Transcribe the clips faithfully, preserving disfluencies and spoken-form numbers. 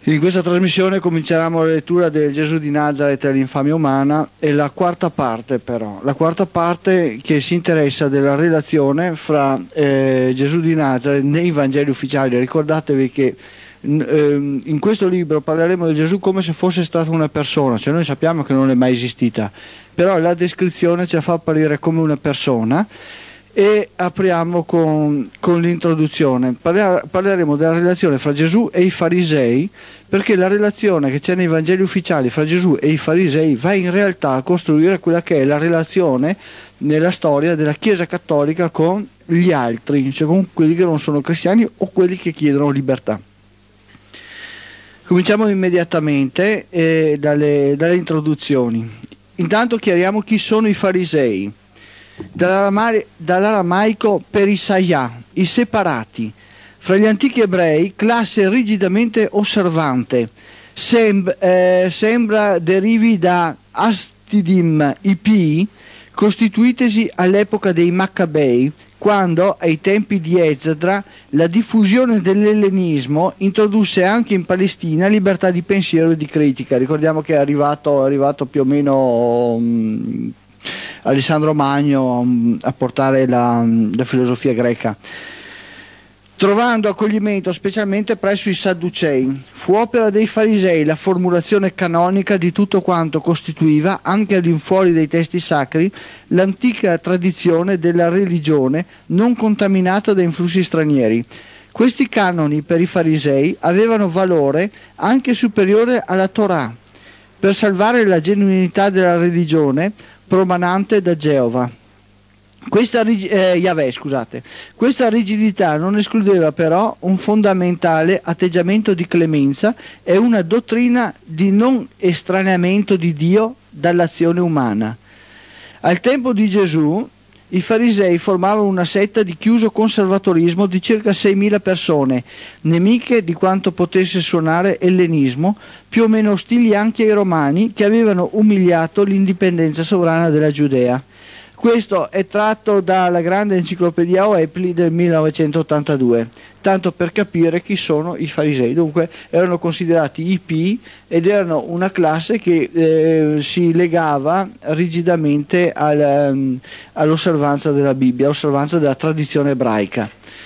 In questa trasmissione cominceremo la lettura del Gesù di Nazareth e l'infamia umana, e la quarta parte però, la quarta parte che si interessa della relazione fra eh, Gesù di Nazareth nei Vangeli ufficiali. Ricordatevi che eh, in questo libro parleremo di Gesù come se fosse stata una persona, cioè noi sappiamo che non è mai esistita, però la descrizione ci fa apparire come una persona. E apriamo con, con l'introduzione. Parler, parleremo della relazione fra Gesù e i farisei, perché la relazione che c'è nei Vangeli ufficiali fra Gesù e i farisei va in realtà a costruire quella che è la relazione nella storia della Chiesa cattolica con gli altri, cioè con quelli che non sono cristiani o quelli che chiedono libertà. Cominciamo immediatamente eh, dalle, dalle introduzioni. Intanto chiariamo chi sono i farisei. Dall'aramaico perisaià, i separati. Fra gli antichi ebrei, classe rigidamente osservante. Sem- eh, sembra derivi da astidim, i pii, costituitesi all'epoca dei Maccabei, quando, ai tempi di Esdra, la diffusione dell'ellenismo introdusse anche in Palestina libertà di pensiero e di critica. Ricordiamo che è arrivato, è arrivato più o meno um, Alessandro Magno um, a portare la, la filosofia greca, trovando accoglimento specialmente presso i Sadducei. Fu opera dei farisei la formulazione canonica di tutto quanto costituiva, anche all'infuori dei testi sacri, l'antica tradizione della religione non contaminata da influssi stranieri. Questi canoni per i farisei avevano valore anche superiore alla Torah, per salvare la genuinità della religione promanante da Geova. Questa, eh, Yahweh, scusate. Questa rigidità non escludeva però un fondamentale atteggiamento di clemenza e una dottrina di non estraneamento di Dio dall'azione umana. Al tempo di Gesù i farisei formavano una setta di chiuso conservatorismo di circa seimila persone, nemiche di quanto potesse suonare ellenismo, più o meno ostili anche ai romani, che avevano umiliato l'indipendenza sovrana della Giudea. Questo è tratto dalla grande enciclopedia Oepli del millenovecentottantadue, tanto per capire chi sono i farisei. Dunque erano considerati i pii ed erano una classe che eh, si legava rigidamente al, um, all'osservanza della Bibbia, all'osservanza della tradizione ebraica.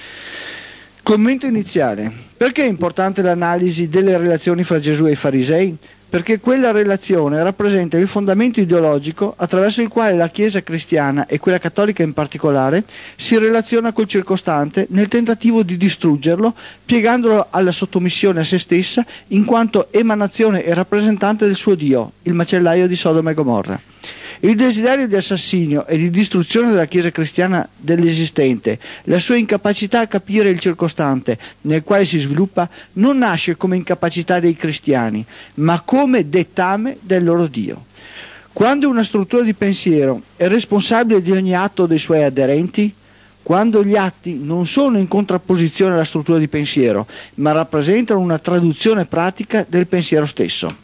Commento iniziale. Perché è importante l'analisi delle relazioni fra Gesù e i farisei? Perché quella relazione rappresenta il fondamento ideologico attraverso il quale la Chiesa cristiana, e quella cattolica in particolare, si relaziona col circostante nel tentativo di distruggerlo, piegandolo alla sottomissione a se stessa in quanto emanazione e rappresentante del suo Dio, il macellaio di Sodoma e Gomorra. Il desiderio di assassinio e di distruzione della Chiesa cristiana dell'esistente, la sua incapacità a capire il circostante nel quale si sviluppa, non nasce come incapacità dei cristiani, ma come dettame del loro Dio. Quando una struttura di pensiero è responsabile di ogni atto dei suoi aderenti, quando gli atti non sono in contrapposizione alla struttura di pensiero, ma rappresentano una traduzione pratica del pensiero stesso.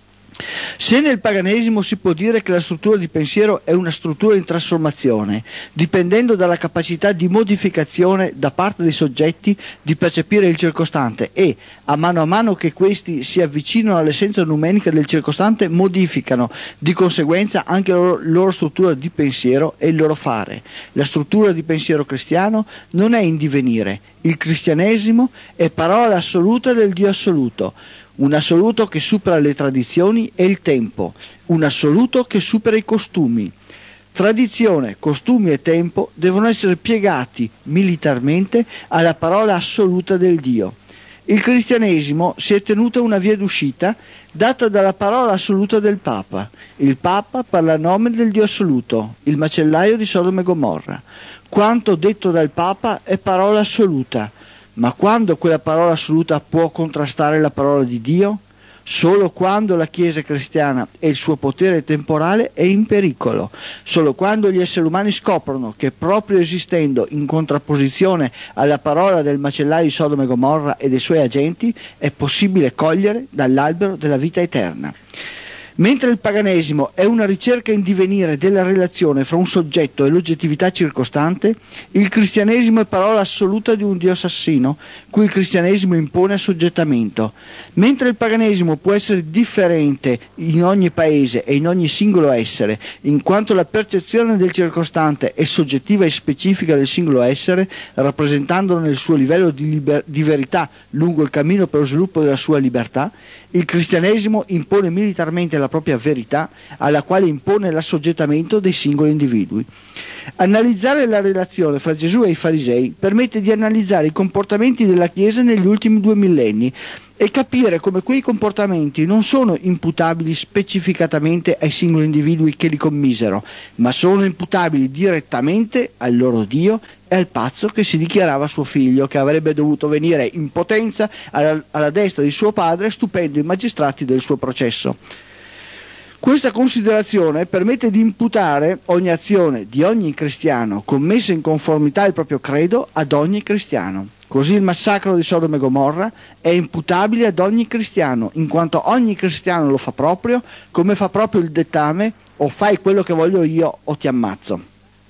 Se nel paganesimo si può dire che la struttura di pensiero è una struttura in trasformazione, dipendendo dalla capacità di modificazione da parte dei soggetti di percepire il circostante e, a mano a mano che questi si avvicinano all'essenza numenica del circostante, modificano di conseguenza anche la loro, loro struttura di pensiero e il loro fare. La struttura di pensiero cristiano non è in divenire. Il cristianesimo è parola assoluta del Dio assoluto, un assoluto che supera le tradizioni e il tempo, un assoluto che supera i costumi. Tradizione, costumi e tempo devono essere piegati militarmente alla parola assoluta del Dio. Il cristianesimo si è tenuto a una via d'uscita data dalla parola assoluta del Papa. Il Papa parla a nome del Dio assoluto, il macellaio di Sodoma e Gomorra. Quanto detto dal Papa è parola assoluta. Ma quando quella parola assoluta può contrastare la parola di Dio? Solo quando la Chiesa cristiana e il suo potere temporale è in pericolo, solo quando gli esseri umani scoprono che proprio esistendo in contrapposizione alla parola del macellaio di Sodoma e Gomorra e dei suoi agenti è possibile cogliere dall'albero della vita eterna. Mentre il paganesimo è una ricerca in divenire della relazione fra un soggetto e l'oggettività circostante, il cristianesimo è parola assoluta di un Dio assassino, cui il cristianesimo impone assoggettamento. Mentre il paganesimo può essere differente in ogni paese e in ogni singolo essere, in quanto la percezione del circostante è soggettiva e specifica del singolo essere, rappresentandolo nel suo livello di, liber- di verità lungo il cammino per lo sviluppo della sua libertà, il cristianesimo impone militarmente la propria verità, alla quale impone l'assoggettamento dei singoli individui. Analizzare la relazione fra Gesù e i farisei permette di analizzare i comportamenti della Chiesa negli ultimi due millenni e capire come quei comportamenti non sono imputabili specificatamente ai singoli individui che li commisero, ma sono imputabili direttamente al loro Dio e al pazzo che si dichiarava suo figlio, che avrebbe dovuto venire in potenza alla, alla destra di suo padre, stupendo i magistrati del suo processo. Questa considerazione permette di imputare ogni azione di ogni cristiano commessa in conformità al proprio credo ad ogni cristiano. Così il massacro di Sodoma e Gomorra è imputabile ad ogni cristiano, in quanto ogni cristiano lo fa proprio, come fa proprio il dettame: o fai quello che voglio io o ti ammazzo.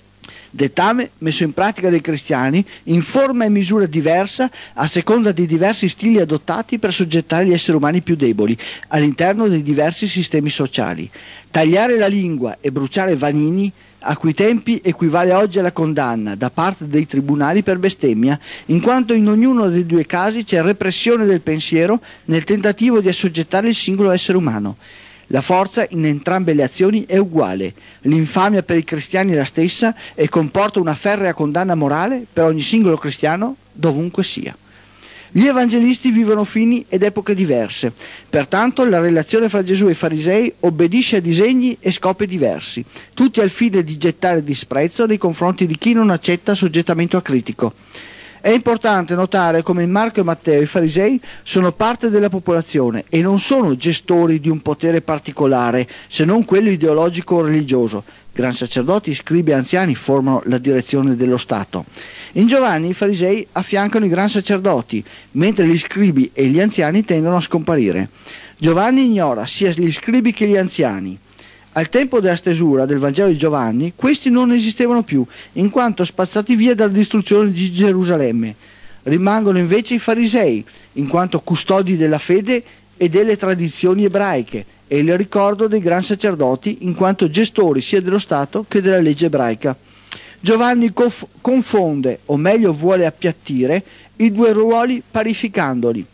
Dettame messo in pratica dai cristiani in forma e misura diversa a seconda dei diversi stili adottati per soggettare gli esseri umani più deboli all'interno dei diversi sistemi sociali. Tagliare la lingua e bruciare Vanini a quei tempi equivale oggi alla condanna da parte dei tribunali per bestemmia, in quanto in ognuno dei due casi c'è repressione del pensiero nel tentativo di assoggettare il singolo essere umano. La forza in entrambe le azioni è uguale, l'infamia per i cristiani è la stessa e comporta una ferrea condanna morale per ogni singolo cristiano dovunque sia. Gli evangelisti vivono fini ed epoche diverse, pertanto la relazione fra Gesù e i farisei obbedisce a disegni e scopi diversi, tutti al fine di gettare disprezzo nei confronti di chi non accetta assoggettamento acritico. È importante notare come in Marco e Matteo i farisei sono parte della popolazione e non sono gestori di un potere particolare, se non quello ideologico o religioso. Gran sacerdoti, scribi e anziani formano la direzione dello Stato. In Giovanni i farisei affiancano i gran sacerdoti, mentre gli scribi e gli anziani tendono a scomparire. Giovanni ignora sia gli scribi che gli anziani. Al tempo della stesura del Vangelo di Giovanni, questi non esistevano più, in quanto spazzati via dalla distruzione di Gerusalemme. Rimangono invece i farisei, in quanto custodi della fede e delle tradizioni ebraiche, e il ricordo dei gran sacerdoti, in quanto gestori sia dello Stato che della legge ebraica. Giovanni conf- confonde, o meglio vuole appiattire, i due ruoli parificandoli.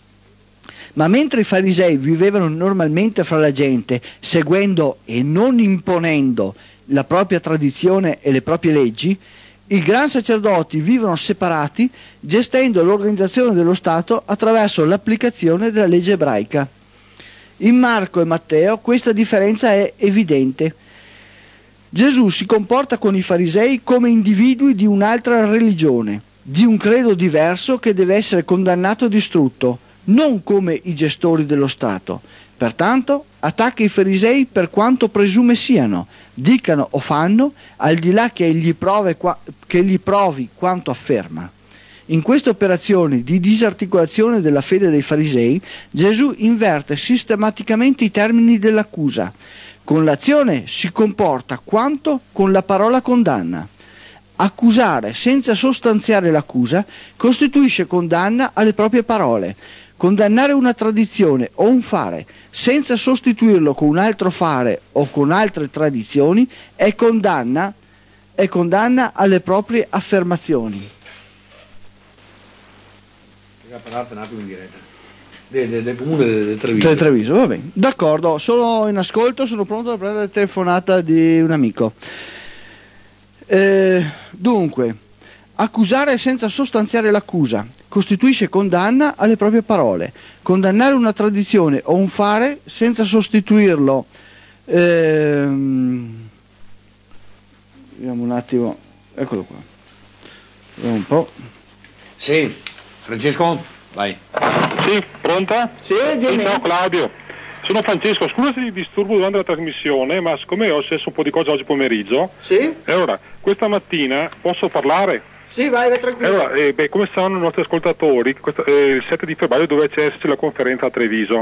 Ma mentre i farisei vivevano normalmente fra la gente, seguendo e non imponendo la propria tradizione e le proprie leggi, i gran sacerdoti vivono separati, gestendo l'organizzazione dello Stato attraverso l'applicazione della legge ebraica. In Marco e Matteo questa differenza è evidente. Gesù si comporta con i farisei come individui di un'altra religione, di un credo diverso che deve essere condannato e distrutto, non come i gestori dello Stato. Pertanto attacca i farisei per quanto presume siano, dicano o fanno, al di là che egli, prove, che egli provi quanto afferma. In queste operazioni di disarticolazione della fede dei farisei, Gesù inverte sistematicamente i termini dell'accusa. Con l'azione si comporta quanto con la parola condanna. Accusare senza sostanziare l'accusa costituisce condanna alle proprie parole. Condannare una tradizione o un fare senza sostituirlo con un altro fare o con altre tradizioni è condanna, è condanna alle proprie affermazioni. Parlate un attimo in diretta del, del, del comune del Treviso. Del Treviso, va bene. D'accordo, sono in ascolto, sono pronto a prendere la telefonata di un amico. Eh, dunque, accusare senza sostanziare l'accusa costituisce condanna alle proprie parole. Condannare una tradizione o un fare senza sostituirlo. Ehm, vediamo un attimo, eccolo qua. Vediamo un po'. Sì, Francesco, vai. Sì, pronta? Sì, sì, ciao Claudio. Sono Francesco, scusa se ti disturbo durante la trasmissione, ma siccome ho successo un po' di cose oggi pomeriggio, sì? E allora, questa mattina posso parlare? Sì, vai, vai tranquillo. Allora, eh, beh, come sanno i nostri ascoltatori, questo, eh, il sette di febbraio dove c'è esserci la conferenza a Treviso.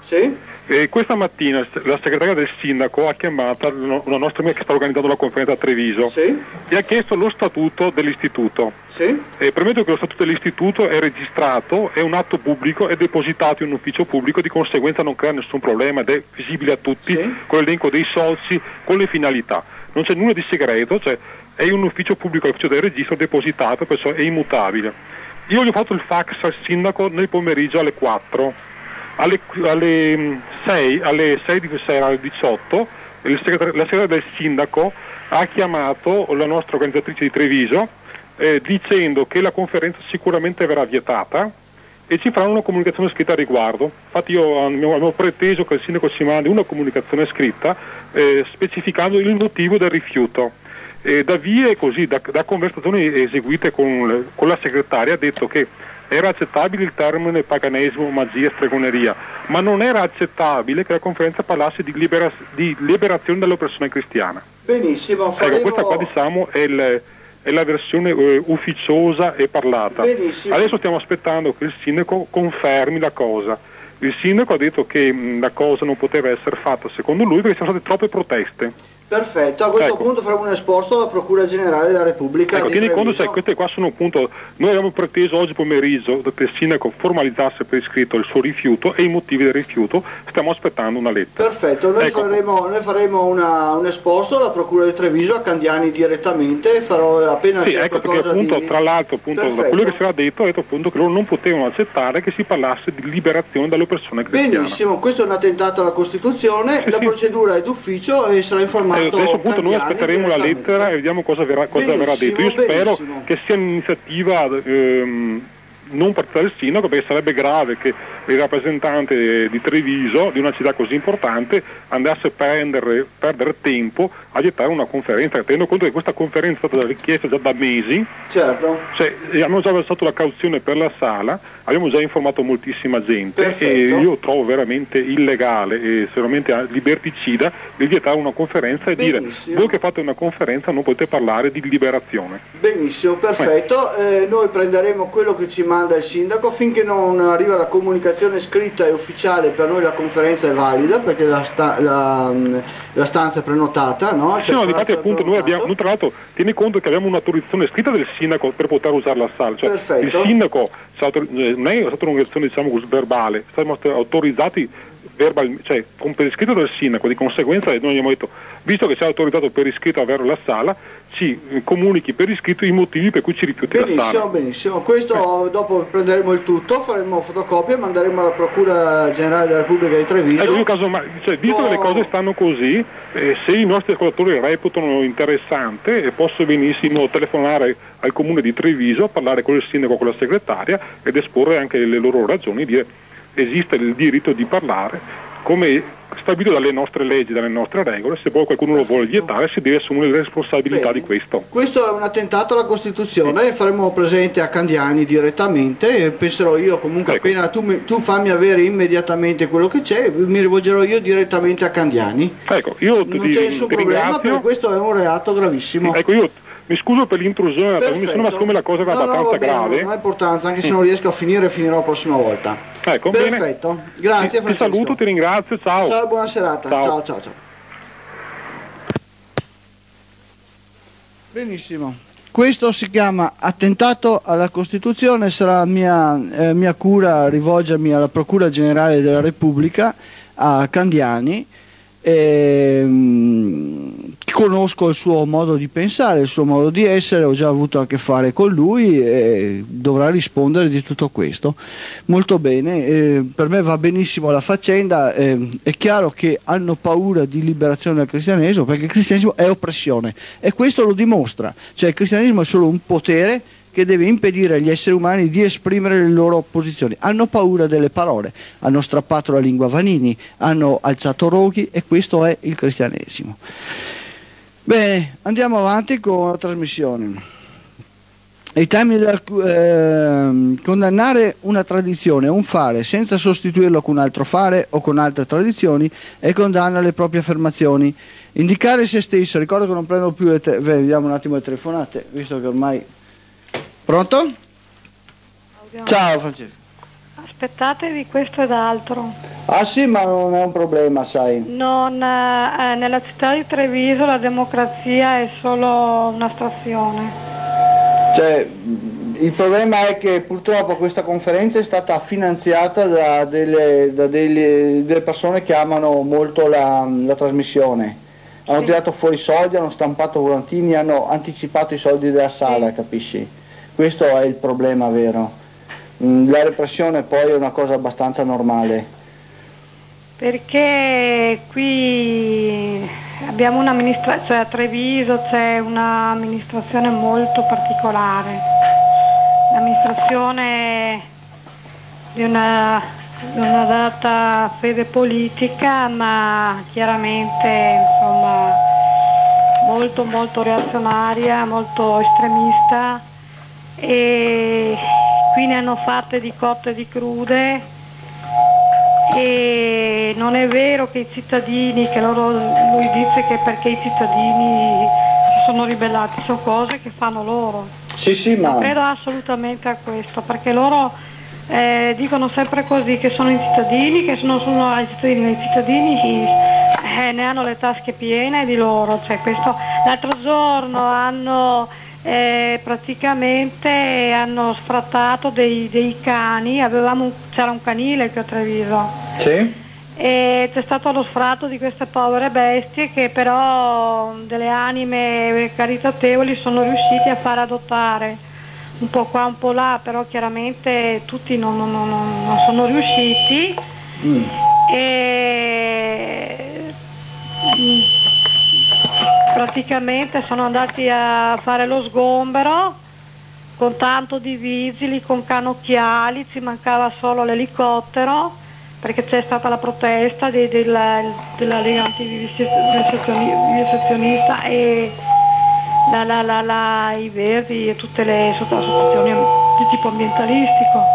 Sì. E questa mattina la segretaria del sindaco ha chiamato una nostra amica che sta organizzando la conferenza a Treviso, sì, e ha chiesto lo statuto dell'istituto. Sì. E premetto che lo statuto dell'istituto è registrato, è un atto pubblico, è depositato in un ufficio pubblico, di conseguenza non crea nessun problema ed è visibile a tutti, sì, con l'elenco dei soci, con le finalità. Non c'è nulla di segreto, cioè è un ufficio pubblico, l'ufficio del registro depositato, perciò è immutabile. Io gli ho fatto il fax al sindaco nel pomeriggio alle quattro. Alle, alle sei, alle sei di sera, alle diciotto, il segretar- la segretaria del sindaco ha chiamato la nostra organizzatrice di Treviso eh, dicendo che la conferenza sicuramente verrà vietata e ci faranno una comunicazione scritta a riguardo. Infatti io avevo preteso che il sindaco ci mandi una comunicazione scritta eh, specificando il motivo del rifiuto. E da vie così, da, da conversazioni eseguite con, con la segretaria, ha detto che era accettabile il termine paganesimo, magia e stregoneria, ma non era accettabile che la conferenza parlasse di, libera, di liberazione dell'oppressione cristiana. Benissimo, faremo... Ecco, questa qua diciamo è, il, è la versione eh, ufficiosa e parlata. Benissimo. Adesso stiamo aspettando che il sindaco confermi la cosa. Il sindaco ha detto che mh, la cosa non poteva essere fatta secondo lui perché ci sono state troppe proteste. Perfetto, a questo ecco. punto faremo un esposto alla Procura Generale della Repubblica. Ecco, di tieni conto, Treviso. cioè, queste qua sono appunto, noi abbiamo preteso oggi pomeriggio che il sindaco formalizzasse per iscritto il suo rifiuto e i motivi del rifiuto, stiamo aspettando una lettera. Perfetto, noi ecco. faremo, noi faremo una, un esposto alla Procura di Treviso a Candiani direttamente, farò appena sì, c'è ecco, perché qualcosa appunto, di... tra l'altro, appunto, da quello che si era detto, ha detto appunto che loro non potevano accettare che si parlasse di liberazione dalle persone cristiane. Benissimo, questo è un attentato alla Costituzione, sì, la sì. procedura è d'ufficio e sarà informato eh, adesso appunto Candiani. Noi aspetteremo la lettera e vediamo cosa verrà, cosa verrà detto. Io spero benissimo. che sia un'iniziativa ehm, non partita del sindaco, perché sarebbe grave che il rappresentante di Treviso, di una città così importante, andasse a prendere, perdere tempo a gettare una conferenza, tenendo conto che questa conferenza è stata richiesta già da mesi. Certo. Cioè, abbiamo già versato la cauzione per la sala, abbiamo già informato moltissima gente. Perfetto. E io trovo veramente illegale e sicuramente liberticida di vietare una conferenza e benissimo. dire voi che fate una conferenza non potete parlare di liberazione. Benissimo, perfetto, eh, noi prenderemo quello che ci manda il sindaco finché non arriva la comunicazione scritta e ufficiale. Per noi la conferenza è valida perché la, sta, la, la stanza è prenotata, no? Sì, no, difatti appunto noi abbiamo, noi tra l'altro tieni conto che abbiamo un'autorizzazione scritta del sindaco per poter usare la sala, cioè perfetto. Il sindaco non è stata un'autorizzazione diciamo così verbale, siamo autorizzati verbal, cioè con per iscritto del sindaco, di conseguenza noi abbiamo detto, visto che sei autorizzato per iscritto a avere la sala, ci comunichi per iscritto i motivi per cui ci rifiuti benissimo, la sala. Benissimo, questo eh. dopo prenderemo il tutto, faremo fotocopia e manderemo alla Procura Generale della Repubblica di Treviso. Ecco, io caso, ma, cioè, visto oh. che le cose stanno così, eh, se i nostri ascoltatori reputano interessante, eh, posso benissimo telefonare al comune di Treviso, parlare con il sindaco, con la segretaria ed esporre anche le loro ragioni, dire esiste il diritto di parlare come stabilito dalle nostre leggi, dalle nostre regole. Se poi qualcuno lo vuole vietare si deve assumere le responsabilità bene. Di questo. Questo è un attentato alla Costituzione, sì. Faremo presente a Candiani direttamente e penserò io comunque ecco. Appena tu, mi, tu fammi avere immediatamente quello che c'è, mi rivolgerò io direttamente a Candiani. Ecco, io non ti, c'è nessun ti problema ringrazio. perché questo è un reato gravissimo. Ecco, io mi scuso per l'intrusione, ma siccome la cosa era no, abbastanza no, bene, grave. Non ha importanza, anche se non riesco a finire finirò la prossima volta. Ecco, perfetto, bene. Grazie ti, Francesco. Ti saluto, ti ringrazio, ciao. Ciao, buona serata. Ciao, ciao, ciao. ciao. Benissimo. Questo si chiama attentato alla Costituzione, sarà mia, eh, mia cura rivolgermi alla Procura Generale della Repubblica, a Candiani. E, mh, conosco il suo modo di pensare, il suo modo di essere, ho già avuto a che fare con lui e dovrà rispondere di tutto questo. Molto bene, eh, per me va benissimo la faccenda, eh, è chiaro che hanno paura di liberazione del cristianesimo perché il cristianesimo è oppressione e questo lo dimostra, cioè il cristianesimo è solo un potere che deve impedire agli esseri umani di esprimere le loro posizioni. Hanno paura delle parole, hanno strappato la lingua a Vanini, hanno alzato roghi e questo è il cristianesimo. Bene, andiamo avanti con la trasmissione. I termini del eh, condannare una tradizione, un fare, senza sostituirlo con un altro fare o con altre tradizioni e condanna le proprie affermazioni. Indicare se stesso, ricordo che non prendo più le te- vediamo un attimo le telefonate, visto che ormai... Pronto? Ciao Francesco. Aspettatevi, questo ed altro. Ah sì, ma non è un problema, sai. Non, eh, nella città di Treviso la democrazia è solo un'astrazione. Cioè, il problema è che purtroppo questa conferenza è stata finanziata da delle, da delle, delle persone che amano molto la, la trasmissione. Hanno sì. tirato fuori i soldi, hanno stampato volantini, hanno anticipato i soldi della sala, sì. capisci? Questo è il problema vero. La repressione poi è una cosa abbastanza normale. Perché qui abbiamo un'amministrazione, cioè a Treviso c'è un'amministrazione molto particolare, l'amministrazione di una, di una data fede politica, ma chiaramente insomma molto molto reazionaria, molto estremista, e qui ne hanno fatte di cotte e di crude. E non è vero che i cittadini, che loro, lui dice che perché i cittadini si sono ribellati, sono cose che fanno loro. Sì, sì, ma... Non credo assolutamente a questo, perché loro eh, dicono sempre così, che sono i cittadini, che non sono i cittadini, i cittadini eh, ne hanno le tasche piene di loro. Cioè, questo, l'altro giorno hanno... Eh, praticamente hanno sfrattato dei, dei cani, avevamo un, c'era un canile qui a Treviso, sì. E c'è stato lo sfratto di queste povere bestie che però delle anime caritatevoli sono riusciti a far adottare, un po' qua un po' là, però chiaramente tutti non, non, non, non sono riusciti. mm. E praticamente sono andati a fare lo sgombero con tanto di vigili, con canocchiali, ci mancava solo l'elicottero perché c'è stata la protesta de, de, della, della Lega Antivivisezionista e la, la, la, la, i Verdi e tutte le associazioni di tipo ambientalistico.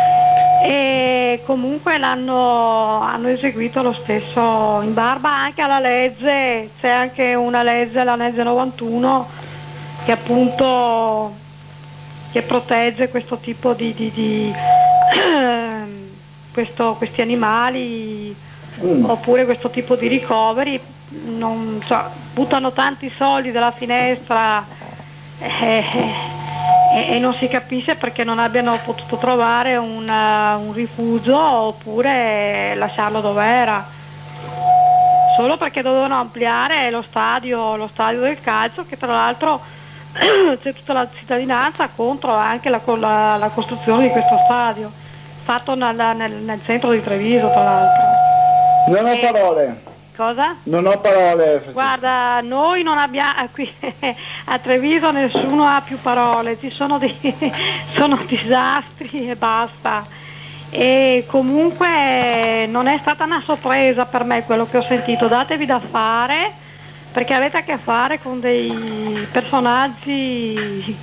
E comunque l'hanno hanno eseguito lo stesso, in barba anche alla legge. C'è anche una legge, la legge novantuno, che appunto che protegge questo tipo di, di, di questo, questi animali, mm. oppure questo tipo di ricoveri. Non so, buttano tanti soldi dalla finestra eh, e non si capisce perché non abbiano potuto trovare una, un rifugio oppure lasciarlo dove era, solo perché dovevano ampliare lo stadio, lo stadio del calcio, che tra l'altro c'è tutta la cittadinanza contro anche la, la, la costruzione di questo stadio, fatto nel, nel, nel centro di Treviso tra l'altro. Non ho e, parole. Cosa? Non ho parole. Guarda, noi non abbiamo, qui a Treviso nessuno ha più parole, ci sono, dei, sono disastri e basta. E comunque non è stata una sorpresa per me quello che ho sentito, datevi da fare, perché avete a che fare con dei personaggi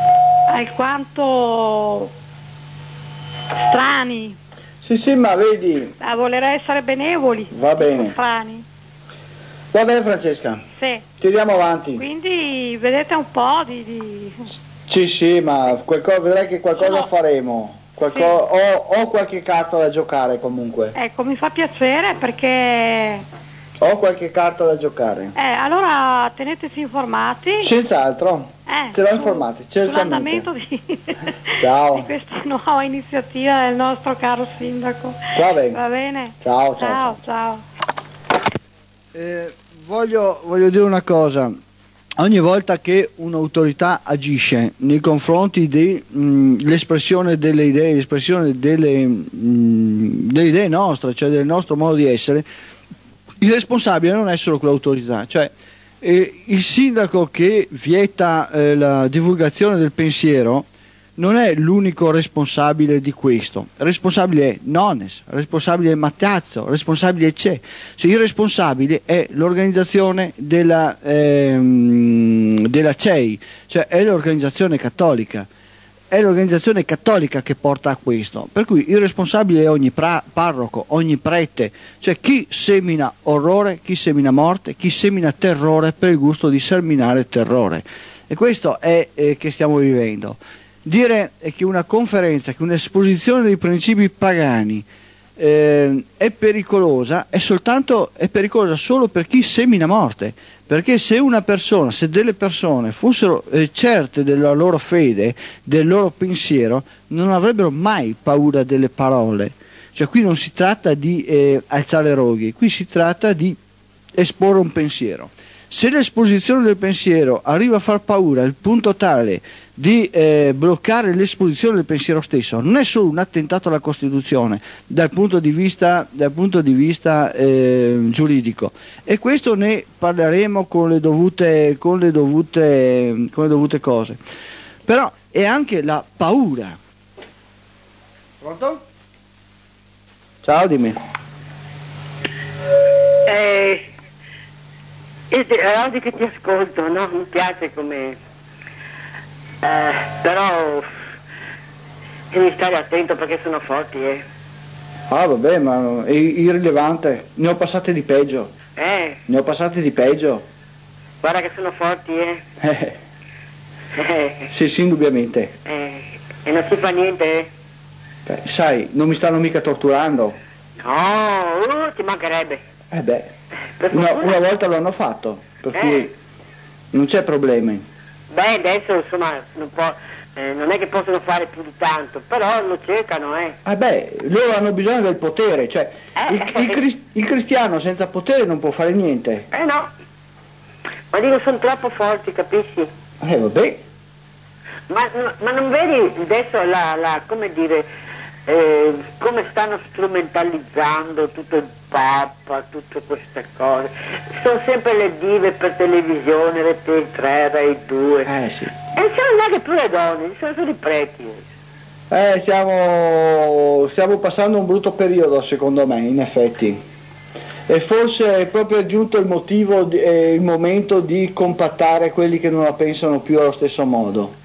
alquanto strani. Sì, sì, ma vedi... A voler essere benevoli. Va bene. Strani. Va bene Francesca. Sì. Tiriamo avanti. Quindi vedete un po' di... di... Sì, sì, ma qualcosa, vedrai che qualcosa no. faremo. Qualco... Sì. Ho, ho qualche carta da giocare comunque. Ecco, mi fa piacere perché... Ho qualche carta da giocare. Eh, allora teneteci informati. Senz'altro. Eh, Ce l'ho informati, certamente. Sull'andamento di... Ciao. di questa nuova iniziativa del nostro caro sindaco. Va bene. Va bene? Ciao, ciao. Ciao, ciao. Eh, voglio, voglio dire una cosa. Ogni volta che un'autorità agisce nei confronti dell'espressione delle idee, l'espressione delle, mh, delle idee nostre, cioè del nostro modo di essere, il responsabile non è solo quell'autorità, cioè eh, il sindaco che vieta eh, la divulgazione del pensiero non è l'unico responsabile di questo. Il responsabile è Nones, il responsabile è Mattazzo, il responsabile c'è. Cioè, il responsabile è l'organizzazione della, ehm, della C E I, cioè è l'organizzazione cattolica. È l'organizzazione cattolica che porta a questo, per cui il responsabile è ogni pra- parroco, ogni prete, cioè chi semina orrore, chi semina morte, chi semina terrore per il gusto di seminare terrore. E questo è eh, che stiamo vivendo. Dire che una conferenza, che un'esposizione dei principi pagani eh, è pericolosa, è soltanto è pericolosa solo per chi semina morte, perché se una persona, se delle persone fossero eh, certe della loro fede, del loro pensiero, non avrebbero mai paura delle parole. Cioè qui non si tratta di eh, alzare roghi, qui si tratta di esporre un pensiero. Se l'esposizione del pensiero arriva a far paura al punto tale di eh, bloccare l'esposizione del pensiero stesso, non è solo un attentato alla Costituzione dal punto di vista, dal punto di vista eh, giuridico, e questo ne parleremo con le dovute, con le dovute, con le dovute cose. Però è anche la paura. Pronto? Ciao, dimmi. Eh, è oggi che ti ascolto, no? Mi piace come... Eh, però devi stare attento perché sono forti, eh. Ah, vabbè, ma è irrilevante. Ne ho passate di peggio. Eh? Ne ho passate di peggio. Guarda che sono forti, eh. Eh. Eh. Sì, sì, indubbiamente. Eh. E non si fa niente, eh. Beh, sai, non mi stanno mica torturando. No, uh, ti mancherebbe. Eh beh, una, una volta lo hanno fatto, per eh. cui non c'è problema. Beh, adesso insomma non, può, eh, non è che possono fare più di tanto, però lo cercano, eh. Ah beh, loro hanno bisogno del potere, cioè eh, il, il, cris- il cristiano senza potere non può fare niente. Eh no, ma dico sono troppo forti, capisci? Eh vabbè. Ma, ma non vedi adesso la, la come dire... Eh, come stanno strumentalizzando tutto il Papa, tutte queste cose, sono sempre le dive per televisione, Rai tre, Rai due, eh sì. E non sono neanche più le donne, sono solo i preti. Eh, stiamo, stiamo passando un brutto periodo secondo me, in effetti, e forse è proprio giunto il motivo, di, eh, il momento di compattare quelli che non la pensano più allo stesso modo.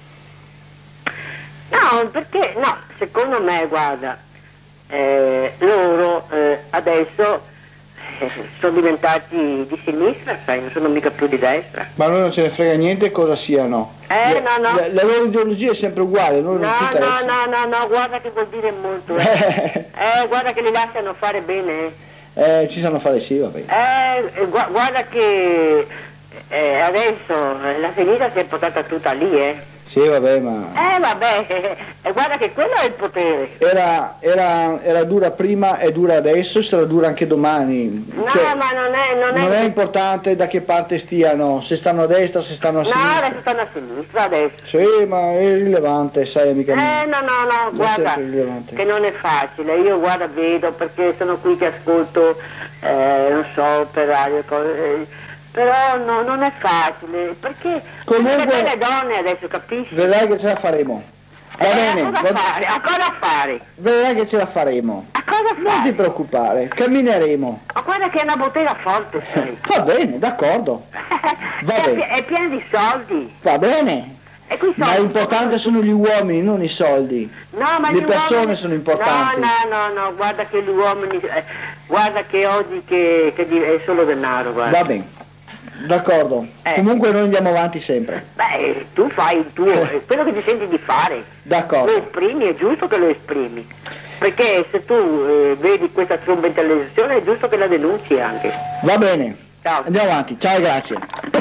No, perché, no, secondo me, guarda, eh, loro eh, adesso eh, sono diventati di sinistra, sai, non sono mica più di destra. Ma a noi non ce ne frega niente cosa siano. Eh, la, no, no. La, la loro ideologia è sempre uguale, noi no, non ci no, no, no, no, guarda che vuol dire molto. Eh, eh guarda che li lasciano fare bene. Eh, ci sanno fare sì, vabbè. Eh, gu- guarda che eh, adesso la sinistra si è portata tutta lì, eh. Sì, vabbè, ma... Eh, vabbè, eh, guarda che quello è il potere. Era, era, era dura prima, è dura adesso, sarà dura anche domani. No, cioè, ma non è... Non è, non è importante da che parte stiano, se stanno a destra, se stanno a no, sinistra. No, adesso stanno a sinistra, adesso. Sì, ma è irrilevante, sai, amica mia. Eh, no, no, no, guarda, che non è facile. Io, guarda, vedo, perché sono qui che ascolto, eh, non so, per radio, cose... Eh, però no, non è facile, perché comunque perché le donne adesso, capisci? Vedrai che ce la faremo. Va eh, bene. A cosa va... fare? A cosa fare? Vedrai che ce la faremo. A cosa fare? Non ti preoccupare, cammineremo. Ma guarda che è una bottega forte, sai. Va bene, d'accordo. Va è, bene. È piena di soldi. Va bene. E qui ma l'importante sono gli uomini, non i soldi. No, ma le gli persone uomini... sono importanti. No, no, no, no, guarda che gli uomini... Eh, guarda che oggi che, che è solo denaro, guarda. Va bene. D'accordo, eh. Comunque noi andiamo avanti sempre. Beh, tu fai il tuo, eh. quello che ti senti di fare. D'accordo. Lo esprimi, è giusto che lo esprimi. Perché se tu eh, vedi questa strumentalizzazione è giusto che la denunci anche. Va bene. Ciao. Andiamo avanti, ciao e grazie.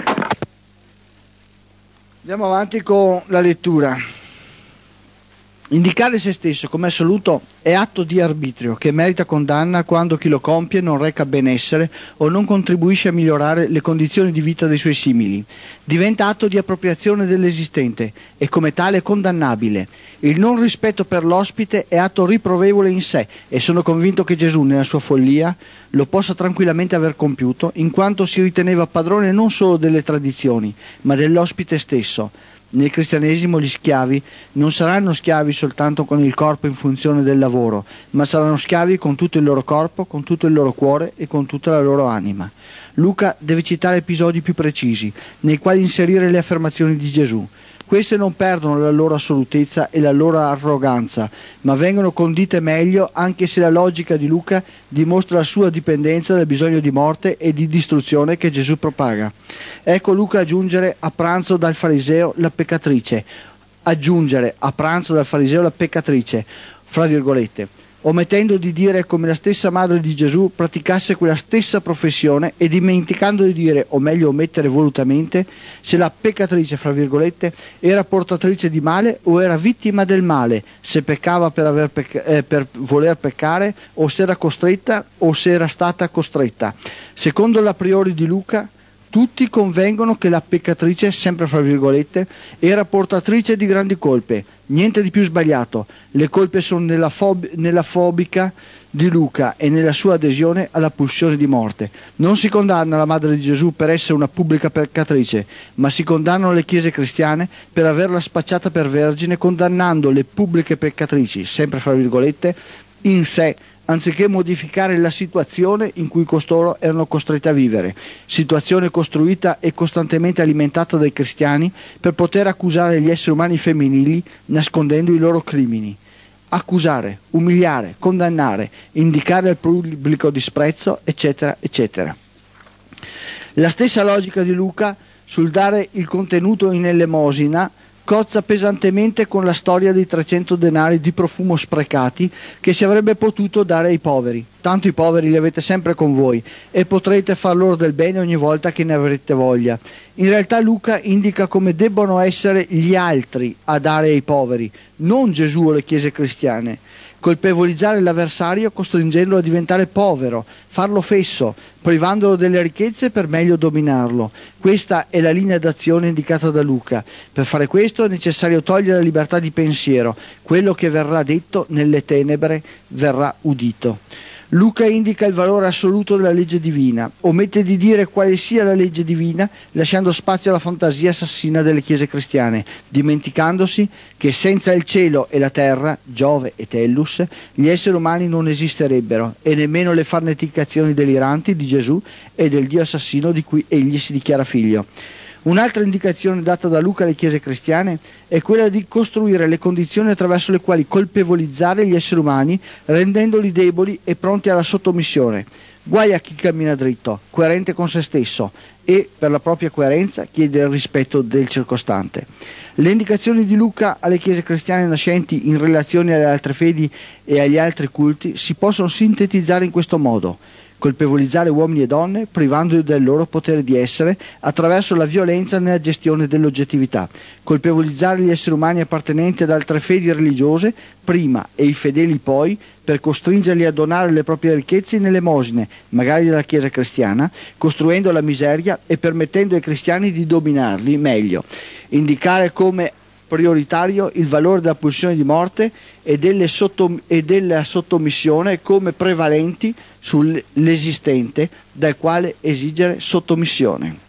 Andiamo avanti con la lettura. Indicare se stesso come assoluto è atto di arbitrio che merita condanna quando chi lo compie non reca benessere o non contribuisce a migliorare le condizioni di vita dei suoi simili. Diventa atto di appropriazione dell'esistente e come tale condannabile. Il non rispetto per l'ospite è atto riprovevole in sé e sono convinto che Gesù nella sua follia lo possa tranquillamente aver compiuto in quanto si riteneva padrone non solo delle tradizioni ma dell'ospite stesso. Nel cristianesimo gli schiavi non saranno schiavi soltanto con il corpo in funzione del lavoro, ma saranno schiavi con tutto il loro corpo, con tutto il loro cuore e con tutta la loro anima. Luca deve citare episodi più precisi, nei quali inserire le affermazioni di Gesù. Queste non perdono la loro assolutezza e la loro arroganza, ma vengono condite meglio anche se la logica di Luca dimostra la sua dipendenza dal bisogno di morte e di distruzione che Gesù propaga. Ecco Luca aggiungere a pranzo dal fariseo la peccatrice, aggiungere a pranzo dal fariseo la peccatrice, fra virgolette. omettendo di dire come la stessa madre di Gesù praticasse quella stessa professione e dimenticando di dire, o meglio omettere volutamente, se la peccatrice, fra virgolette, era portatrice di male o era vittima del male, se peccava per, aver pecca- eh, per voler peccare o se era costretta o se era stata costretta. Secondo l'a priori di Luca, tutti convengono che la peccatrice, sempre fra virgolette, era portatrice di grandi colpe. Niente di più sbagliato. Le colpe sono nella, fob- nella fobica di Luca e nella sua adesione alla pulsione di morte. Non si condanna la madre di Gesù per essere una pubblica peccatrice, ma si condannano le chiese cristiane per averla spacciata per vergine, condannando le pubbliche peccatrici, sempre fra virgolette, in sé, anziché modificare la situazione in cui costoro erano costretti a vivere, situazione costruita e costantemente alimentata dai cristiani per poter accusare gli esseri umani femminili nascondendo i loro crimini. Accusare, umiliare, condannare, indicare al pubblico disprezzo, eccetera, eccetera. La stessa logica di Luca sul dare il contenuto in elemosina cozza pesantemente con la storia dei trecento denari di profumo sprecati che si avrebbe potuto dare ai poveri. Tanto i poveri li avete sempre con voi e potrete far loro del bene ogni volta che ne avrete voglia. In realtà Luca indica come debbono essere gli altri a dare ai poveri, non Gesù o le chiese cristiane. Colpevolizzare l'avversario costringendolo a diventare povero, farlo fesso, privandolo delle ricchezze per meglio dominarlo. Questa è la linea d'azione indicata da Luca. Per fare questo è necessario togliere la libertà di pensiero. Quello che verrà detto nelle tenebre verrà udito. Luca indica il valore assoluto della legge divina, omette di dire quale sia la legge divina, lasciando spazio alla fantasia assassina delle chiese cristiane, dimenticandosi che senza il cielo e la terra, Giove e Tellus, gli esseri umani non esisterebbero, e nemmeno le farneticazioni deliranti di Gesù e del Dio assassino di cui egli si dichiara figlio. Un'altra indicazione data da Luca alle chiese cristiane è quella di costruire le condizioni attraverso le quali colpevolizzare gli esseri umani, rendendoli deboli e pronti alla sottomissione. Guai a chi cammina dritto, coerente con se stesso e, per la propria coerenza, chiede il rispetto del circostante. Le indicazioni di Luca alle chiese cristiane nascenti in relazione alle altre fedi e agli altri culti si possono sintetizzare in questo modo: colpevolizzare uomini e donne privandoli del loro potere di essere attraverso la violenza nella gestione dell'oggettività, colpevolizzare gli esseri umani appartenenti ad altre fedi religiose prima e i fedeli poi per costringerli a donare le proprie ricchezze in elemosine, magari della Chiesa cristiana, costruendo la miseria e permettendo ai cristiani di dominarli meglio, indicare come prioritario il valore della pulsione di morte e, delle sottom- e della sottomissione come prevalenti sull'esistente, dal quale esigere sottomissione.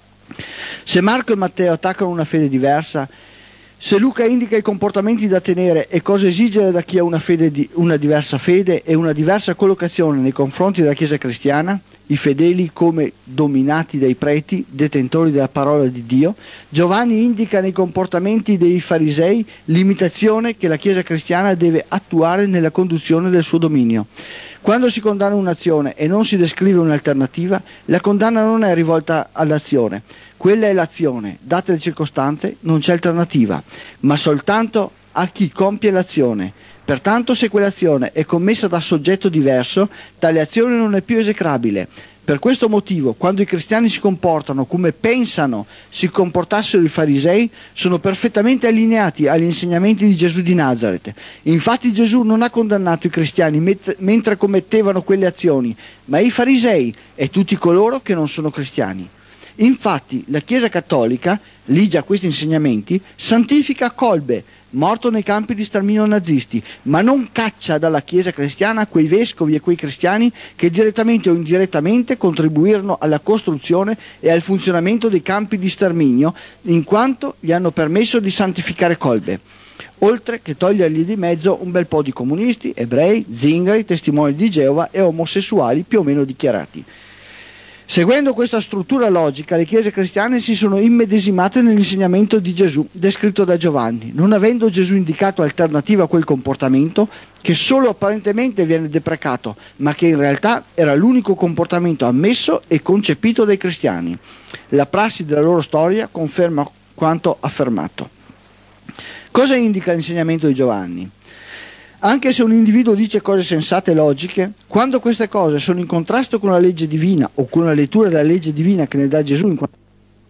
Se Marco e Matteo attaccano una fede diversa, se Luca indica i comportamenti da tenere e cosa esigere da chi ha una, fede di, una diversa fede e una diversa collocazione nei confronti della Chiesa cristiana, i fedeli come dominati dai preti, detentori della parola di Dio, Giovanni indica nei comportamenti dei farisei l'imitazione che la Chiesa cristiana deve attuare nella conduzione del suo dominio. Quando si condanna un'azione e non si descrive un'alternativa, la condanna non è rivolta all'azione. Quella è l'azione, data il circostante non c'è alternativa, ma soltanto a chi compie l'azione. Pertanto, se quell'azione è commessa da soggetto diverso, tale azione non è più esecrabile. Per questo motivo, quando i cristiani si comportano come pensano si comportassero i farisei, sono perfettamente allineati agli insegnamenti di Gesù di Nazaret. Infatti Gesù non ha condannato i cristiani met- mentre commettevano quelle azioni, ma i farisei e tutti coloro che non sono cristiani. Infatti la Chiesa cattolica, ligia a questi insegnamenti, santifica Kolbe, morto nei campi di sterminio nazisti, ma non caccia dalla Chiesa cristiana quei vescovi e quei cristiani che direttamente o indirettamente contribuirono alla costruzione e al funzionamento dei campi di sterminio, in quanto gli hanno permesso di santificare Kolbe, oltre che togliergli di mezzo un bel po' di comunisti, ebrei, zingari, testimoni di Geova e omosessuali più o meno dichiarati. Seguendo questa struttura logica, le chiese cristiane si sono immedesimate nell'insegnamento di Gesù descritto da Giovanni, non avendo Gesù indicato alternativa a quel comportamento che solo apparentemente viene deprecato, ma che in realtà era l'unico comportamento ammesso e concepito dai cristiani. La prassi della loro storia conferma quanto affermato. Cosa indica l'insegnamento di Giovanni? Anche se un individuo dice cose sensate e logiche, quando queste cose sono in contrasto con la legge divina o con la lettura della legge divina che ne dà Gesù in quanto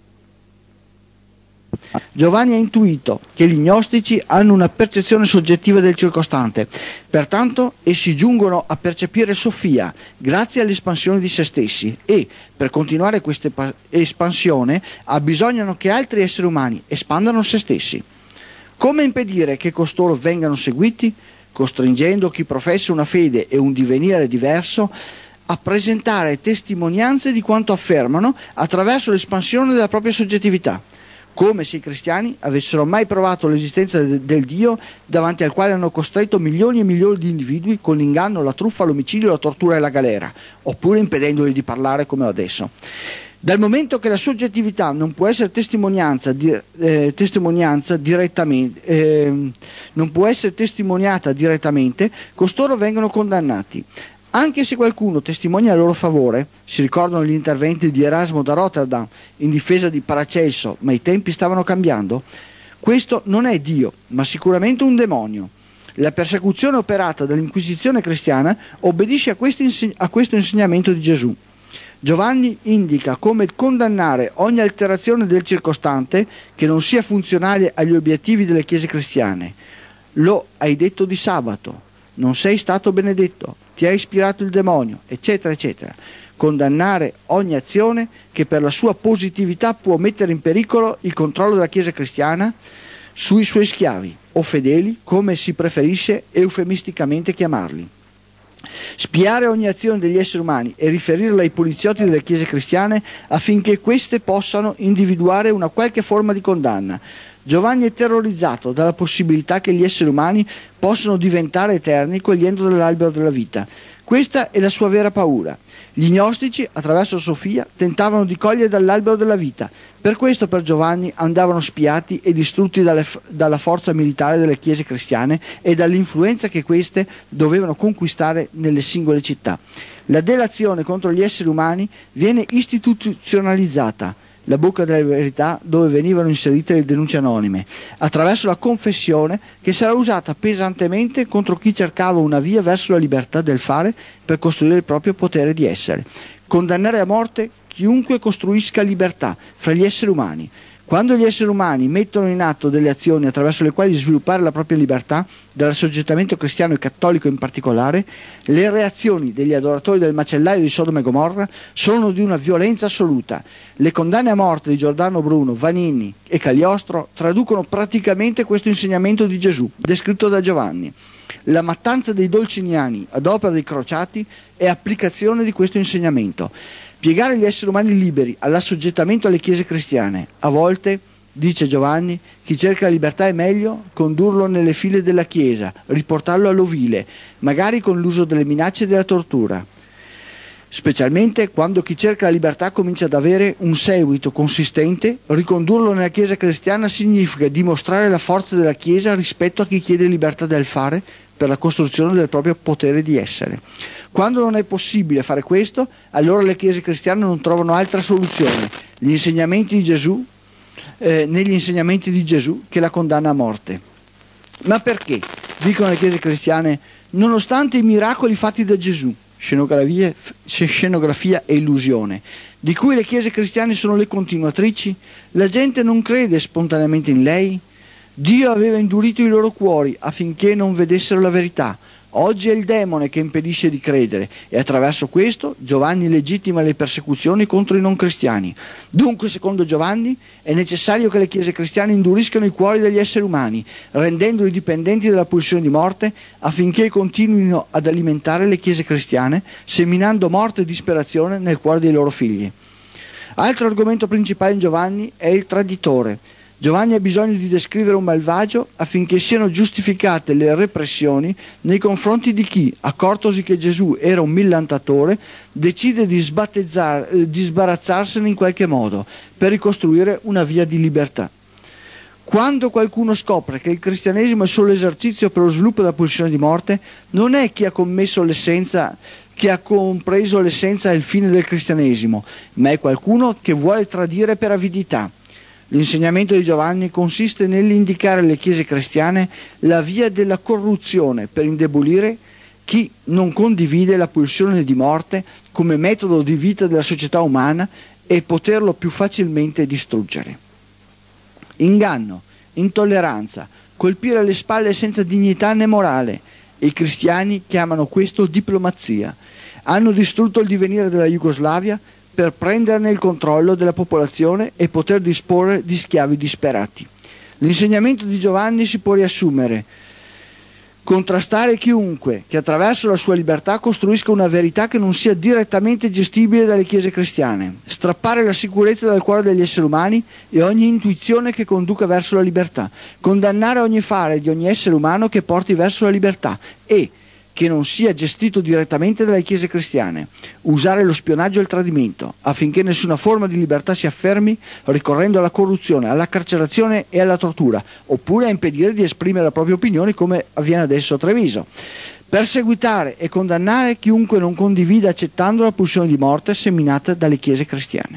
Giovanni ha intuito che gli gnostici hanno una percezione soggettiva del circostante, pertanto essi giungono a percepire Sofia grazie all'espansione di se stessi e, per continuare questa espansione, abbisognano che altri esseri umani espandano se stessi. Come impedire che costoro vengano seguiti? Costringendo chi professa una fede e un divenire diverso a presentare testimonianze di quanto affermano attraverso l'espansione della propria soggettività, come se i cristiani avessero mai provato l'esistenza de- del Dio davanti al quale hanno costretto milioni e milioni di individui con l'inganno, la truffa, l'omicidio, la tortura e la galera, oppure impedendogli di parlare come adesso. Dal momento che la soggettività non può essere testimonianza, di, eh, testimonianza direttamente, eh, non può essere testimoniata direttamente, costoro vengono condannati. Anche se qualcuno testimonia a loro favore, si ricordano gli interventi di Erasmo da Rotterdam in difesa di Paracelso, ma i tempi stavano cambiando, questo non è Dio, ma sicuramente un demonio. La persecuzione operata dall'Inquisizione cristiana obbedisce a, inseg- a questo insegnamento di Gesù. Giovanni indica come condannare ogni alterazione del circostante che non sia funzionale agli obiettivi delle chiese cristiane. Lo hai detto di sabato, non sei stato benedetto, ti ha ispirato il demonio, eccetera, eccetera. Condannare ogni azione che per la sua positività può mettere in pericolo il controllo della Chiesa cristiana sui suoi schiavi, o fedeli, come si preferisce eufemisticamente chiamarli. Spiare ogni azione degli esseri umani e riferirla ai poliziotti delle chiese cristiane affinché queste possano individuare una qualche forma di condanna. Giovanni è terrorizzato dalla possibilità che gli esseri umani possano diventare eterni cogliendo dall'albero della vita. Questa è la sua vera paura. Gli gnostici, attraverso Sofia, tentavano di cogliere dall'albero della vita. Per questo per Giovanni andavano spiati e distrutti dalle, dalla forza militare delle chiese cristiane e dall'influenza che queste dovevano conquistare nelle singole città. La delazione contro gli esseri umani viene istituzionalizzata, la bocca della verità dove venivano inserite le denunce anonime, attraverso la confessione che sarà usata pesantemente contro chi cercava una via verso la libertà del fare per costruire il proprio potere di essere. Condannare a morte chiunque costruisca libertà fra gli esseri umani. Quando gli esseri umani mettono in atto delle azioni attraverso le quali sviluppare la propria libertà, dall'assoggettamento cristiano e cattolico in particolare, le reazioni degli adoratori del macellaio di Sodoma e Gomorra sono di una violenza assoluta. Le condanne a morte di Giordano Bruno, Vanini e Cagliostro traducono praticamente questo insegnamento di Gesù, descritto da Giovanni. La mattanza dei dolciniani ad opera dei crociati è applicazione di questo insegnamento. Piegare gli esseri umani liberi all'assoggettamento alle chiese cristiane. A volte, dice Giovanni, chi cerca la libertà è meglio condurlo nelle file della Chiesa, riportarlo all'ovile, magari con l'uso delle minacce e della tortura. Specialmente quando chi cerca la libertà comincia ad avere un seguito consistente, ricondurlo nella Chiesa cristiana significa dimostrare la forza della Chiesa rispetto a chi chiede libertà del fare per la costruzione del proprio potere di essere. Quando non è possibile fare questo, allora le chiese cristiane non trovano altra soluzione, gli insegnamenti di Gesù, eh, negli insegnamenti di Gesù che la condanna a morte. Ma perché, dicono le chiese cristiane, nonostante i miracoli fatti da Gesù, scenografia, scenografia e illusione, di cui le chiese cristiane sono le continuatrici, la gente non crede spontaneamente in lei? Dio aveva indurito i loro cuori affinché non vedessero la verità. Oggi è il demone che impedisce di credere e attraverso questo Giovanni legittima le persecuzioni contro i non cristiani. Dunque, secondo Giovanni, è necessario che le chiese cristiane induriscano i cuori degli esseri umani, rendendoli dipendenti dalla pulsione di morte, affinché continuino ad alimentare le chiese cristiane, seminando morte e disperazione nel cuore dei loro figli. Altro argomento principale in Giovanni è il traditore. Giovanni ha bisogno di descrivere un malvagio affinché siano giustificate le repressioni nei confronti di chi, accortosi che Gesù era un millantatore, decide di, eh, di sbarazzarsene in qualche modo per ricostruire una via di libertà. Quando qualcuno scopre che il cristianesimo è solo esercizio per lo sviluppo della pulsione di morte, non è chi ha commesso l'essenza che ha compreso l'essenza e il fine del cristianesimo, ma è qualcuno che vuole tradire per avidità. L'insegnamento di Giovanni consiste nell'indicare alle chiese cristiane la via della corruzione per indebolire chi non condivide la pulsione di morte come metodo di vita della società umana e poterlo più facilmente distruggere. Inganno, intolleranza, colpire alle spalle senza dignità né morale. I cristiani chiamano questo diplomazia. Hanno distrutto il divenire della Jugoslavia per prenderne il controllo della popolazione e poter disporre di schiavi disperati. L'insegnamento di Giovanni si può riassumere: contrastare chiunque che attraverso la sua libertà costruisca una verità che non sia direttamente gestibile dalle chiese cristiane, strappare la sicurezza dal cuore degli esseri umani e ogni intuizione che conduca verso la libertà, condannare ogni fare di ogni essere umano che porti verso la libertà e che non sia gestito direttamente dalle chiese cristiane, usare lo spionaggio e il tradimento affinché nessuna forma di libertà si affermi, ricorrendo alla corruzione, alla carcerazione e alla tortura, oppure a impedire di esprimere la propria opinione come avviene adesso a Treviso. Perseguitare e condannare chiunque non condivida accettando la pulsione di morte seminata dalle chiese cristiane.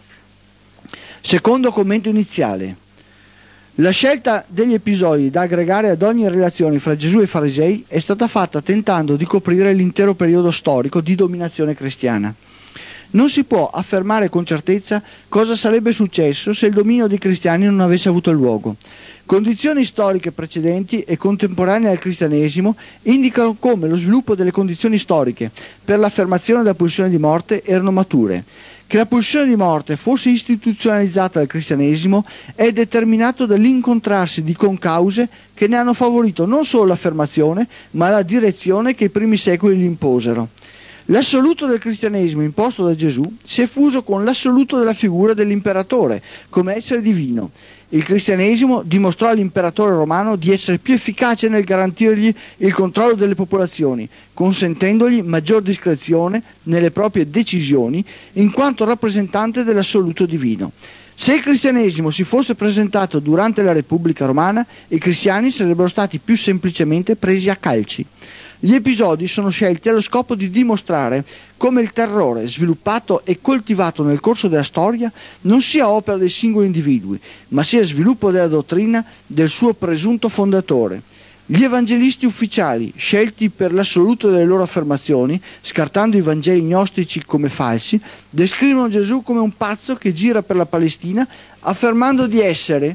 Secondo commento iniziale. La scelta degli episodi da aggregare ad ogni relazione fra Gesù e i farisei è stata fatta tentando di coprire l'intero periodo storico di dominazione cristiana. Non si può affermare con certezza cosa sarebbe successo se il dominio dei cristiani non avesse avuto luogo. Condizioni storiche precedenti e contemporanee al cristianesimo indicano come lo sviluppo delle condizioni storiche per l'affermazione della pulsione di morte erano mature. Che la pulsione di morte fosse istituzionalizzata dal cristianesimo è determinato dall'incontrarsi di concause che ne hanno favorito non solo l'affermazione, ma la direzione che i primi secoli gli imposero. L'assoluto del cristianesimo imposto da Gesù si è fuso con l'assoluto della figura dell'imperatore come essere divino. Il cristianesimo dimostrò all'imperatore romano di essere più efficace nel garantirgli il controllo delle popolazioni, consentendogli maggior discrezione nelle proprie decisioni, in quanto rappresentante dell'assoluto divino. Se il cristianesimo si fosse presentato durante la Repubblica Romana, i cristiani sarebbero stati più semplicemente presi a calci. Gli episodi sono scelti allo scopo di dimostrare come il terrore sviluppato e coltivato nel corso della storia non sia opera dei singoli individui, ma sia sviluppo della dottrina del suo presunto fondatore. Gli evangelisti ufficiali, scelti per l'assoluto delle loro affermazioni, scartando i vangeli gnostici come falsi, descrivono Gesù come un pazzo che gira per la Palestina affermando di essere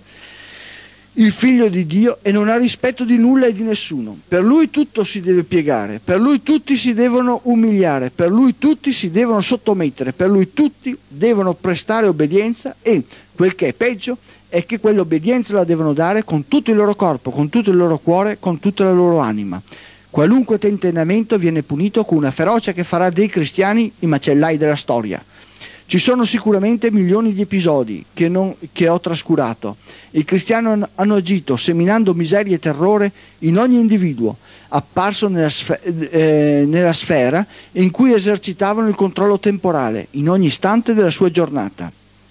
il figlio di Dio e non ha rispetto di nulla e di nessuno. Per lui tutto si deve piegare, per lui tutti si devono umiliare, per lui tutti si devono sottomettere, per lui tutti devono prestare obbedienza e, quel che è peggio, è che quell'obbedienza la devono dare con tutto il loro corpo, con tutto il loro cuore, con tutta la loro anima. Qualunque tentennamento viene punito con una ferocia che farà dei cristiani i macellai della storia. Ci sono sicuramente milioni di episodi che, non, che ho trascurato. I cristiani hanno agito seminando miseria e terrore in ogni individuo apparso nella, sf- eh, nella sfera in cui esercitavano il controllo temporale in ogni istante della sua giornata.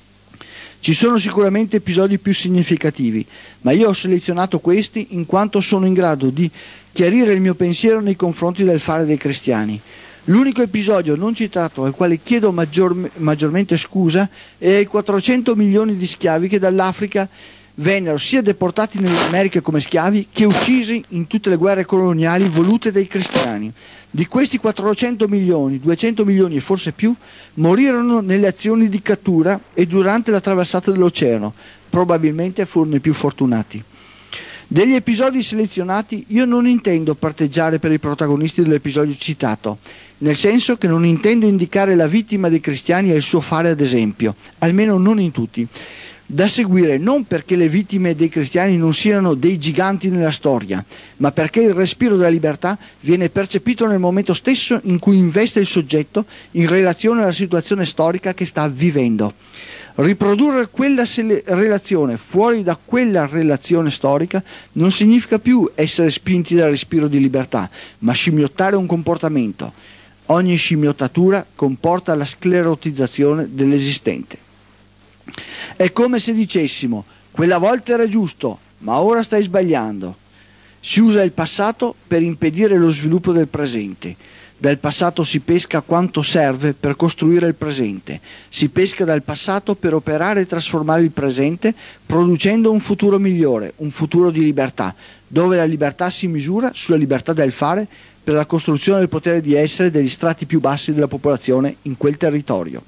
Ci sono sicuramente episodi più significativi, ma io ho selezionato questi in quanto sono in grado di chiarire il mio pensiero nei confronti del fare dei cristiani. L'unico episodio non citato, al quale chiedo maggior, maggiormente scusa, è ai quattrocento milioni di schiavi che dall'Africa vennero sia deportati nelle Americhe come schiavi che uccisi in tutte le guerre coloniali volute dai cristiani. Di questi quattrocento milioni, duecento milioni e forse più morirono nelle azioni di cattura e durante la traversata dell'oceano. Probabilmente furono i più fortunati. Degli episodi selezionati io non intendo parteggiare per i protagonisti dell'episodio citato, nel senso che non intendo indicare la vittima dei cristiani e il suo fare ad esempio, almeno non in tutti. Da seguire non perché le vittime dei cristiani non siano dei giganti nella storia, ma perché il respiro della libertà viene percepito nel momento stesso in cui investe il soggetto in relazione alla situazione storica che sta vivendo. Riprodurre quella relazione fuori da quella relazione storica non significa più essere spinti dal respiro di libertà, ma scimmiottare un comportamento. Ogni scimmiottatura comporta la sclerotizzazione dell'esistente. È come se dicessimo: quella volta era giusto, ma ora stai sbagliando. Si usa il passato per impedire lo sviluppo del presente. Dal passato si pesca quanto serve per costruire il presente. Si pesca dal passato per operare e trasformare il presente, producendo un futuro migliore, un futuro di libertà, dove la libertà si misura sulla libertà del fare per la costruzione del potere di essere degli strati più bassi della popolazione in quel territorio.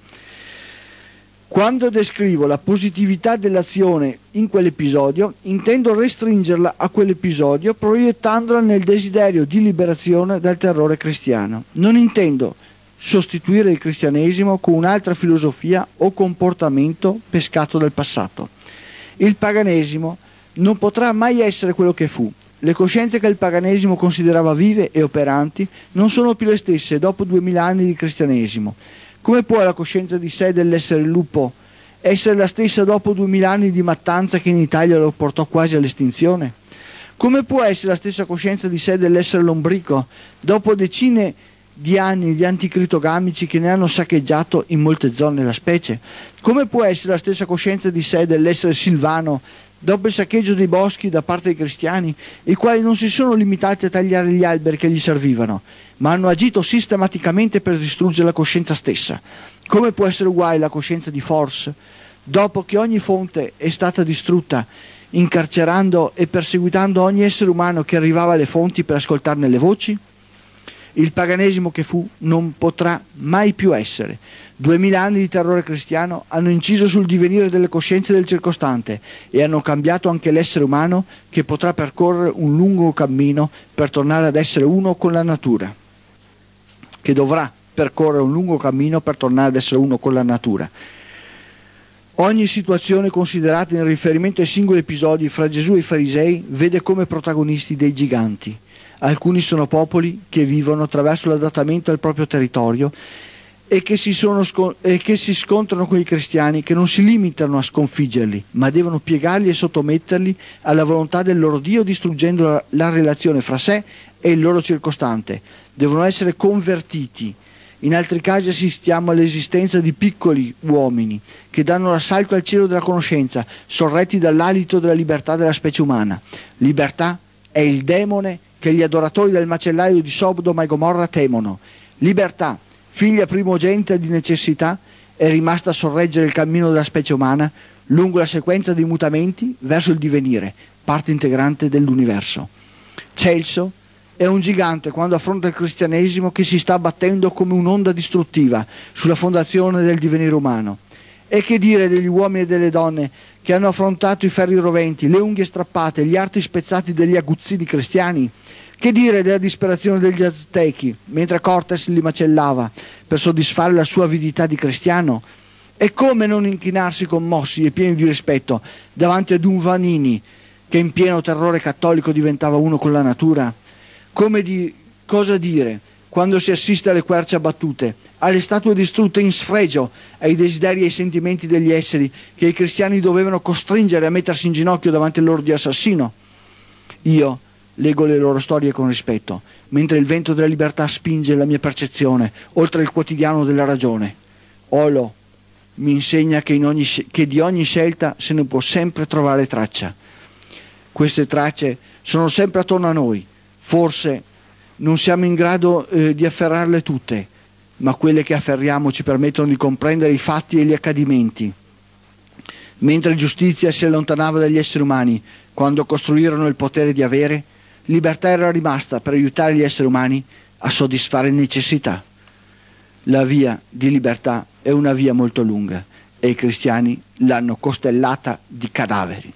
Quando descrivo la positività dell'azione in quell'episodio, intendo restringerla a quell'episodio proiettandola nel desiderio di liberazione dal terrore cristiano. Non intendo sostituire il cristianesimo con un'altra filosofia o comportamento pescato dal passato. Il paganesimo non potrà mai essere quello che fu. Le coscienze che il paganesimo considerava vive e operanti non sono più le stesse dopo duemila anni di cristianesimo. Come può la coscienza di sé dell'essere lupo essere la stessa dopo duemila anni di mattanza che in Italia lo portò quasi all'estinzione? Come può essere la stessa coscienza di sé dell'essere lombrico dopo decine di anni di anticritogamici che ne hanno saccheggiato in molte zone la specie? Come può essere la stessa coscienza di sé dell'essere silvano dopo il saccheggio dei boschi da parte dei cristiani, i quali non si sono limitati a tagliare gli alberi che gli servivano, ma hanno agito sistematicamente per distruggere la coscienza stessa? Come può essere uguale la coscienza di Force, dopo che ogni fonte è stata distrutta, incarcerando e perseguitando ogni essere umano che arrivava alle fonti per ascoltarne le voci? Il paganesimo che fu non potrà mai più essere. Duemila anni di terrore cristiano hanno inciso sul divenire delle coscienze del circostante e hanno cambiato anche l'essere umano, che potrà percorrere un lungo cammino per tornare ad essere uno con la natura. Che dovrà percorrere un lungo cammino per tornare ad essere uno con la natura. Ogni situazione considerata in riferimento ai singoli episodi fra Gesù e i farisei vede come protagonisti dei giganti. Alcuni sono popoli che vivono attraverso l'adattamento al proprio territorio e che, si sono scon- e che si scontrano con i cristiani, che non si limitano a sconfiggerli, ma devono piegarli e sottometterli alla volontà del loro Dio, distruggendo la, la relazione fra sé e il loro circostante. Devono essere convertiti. In altri casi assistiamo all'esistenza di piccoli uomini che danno l'assalto al cielo della conoscenza, sorretti dall'alito della libertà della specie umana. Libertà è il demone che gli adoratori del macellaio di Sodoma e Gomorra temono. Libertà, figlia primogenita di necessità, è rimasta a sorreggere il cammino della specie umana lungo la sequenza dei mutamenti verso il divenire, parte integrante dell'universo. Celso è un gigante quando affronta il cristianesimo che si sta battendo come un'onda distruttiva sulla fondazione del divenire umano. E che dire degli uomini e delle donne che hanno affrontato i ferri roventi, le unghie strappate, gli arti spezzati degli aguzzini cristiani? Che dire della disperazione degli aztechi mentre Cortes li macellava per soddisfare la sua avidità di cristiano? E come non inchinarsi commossi e pieni di rispetto davanti ad un Vanini che in pieno terrore cattolico diventava uno con la natura? Come di cosa dire quando si assiste alle querce abbattute, alle statue distrutte in sfregio ai desideri e ai sentimenti degli esseri che i cristiani dovevano costringere a mettersi in ginocchio davanti al loro Dio assassino? Io leggo le loro storie con rispetto, mentre il vento della libertà spinge la mia percezione oltre il quotidiano della ragione. Olo mi insegna che, in ogni, che di ogni scelta se ne può sempre trovare traccia. Queste tracce sono sempre attorno a noi. Forse non siamo in grado eh, di afferrarle tutte, ma quelle che afferriamo ci permettono di comprendere i fatti e gli accadimenti. Mentre giustizia si allontanava dagli esseri umani quando costruirono il potere di avere, libertà era rimasta per aiutare gli esseri umani a soddisfare necessità. La via di libertà è una via molto lunga e i cristiani l'hanno costellata di cadaveri.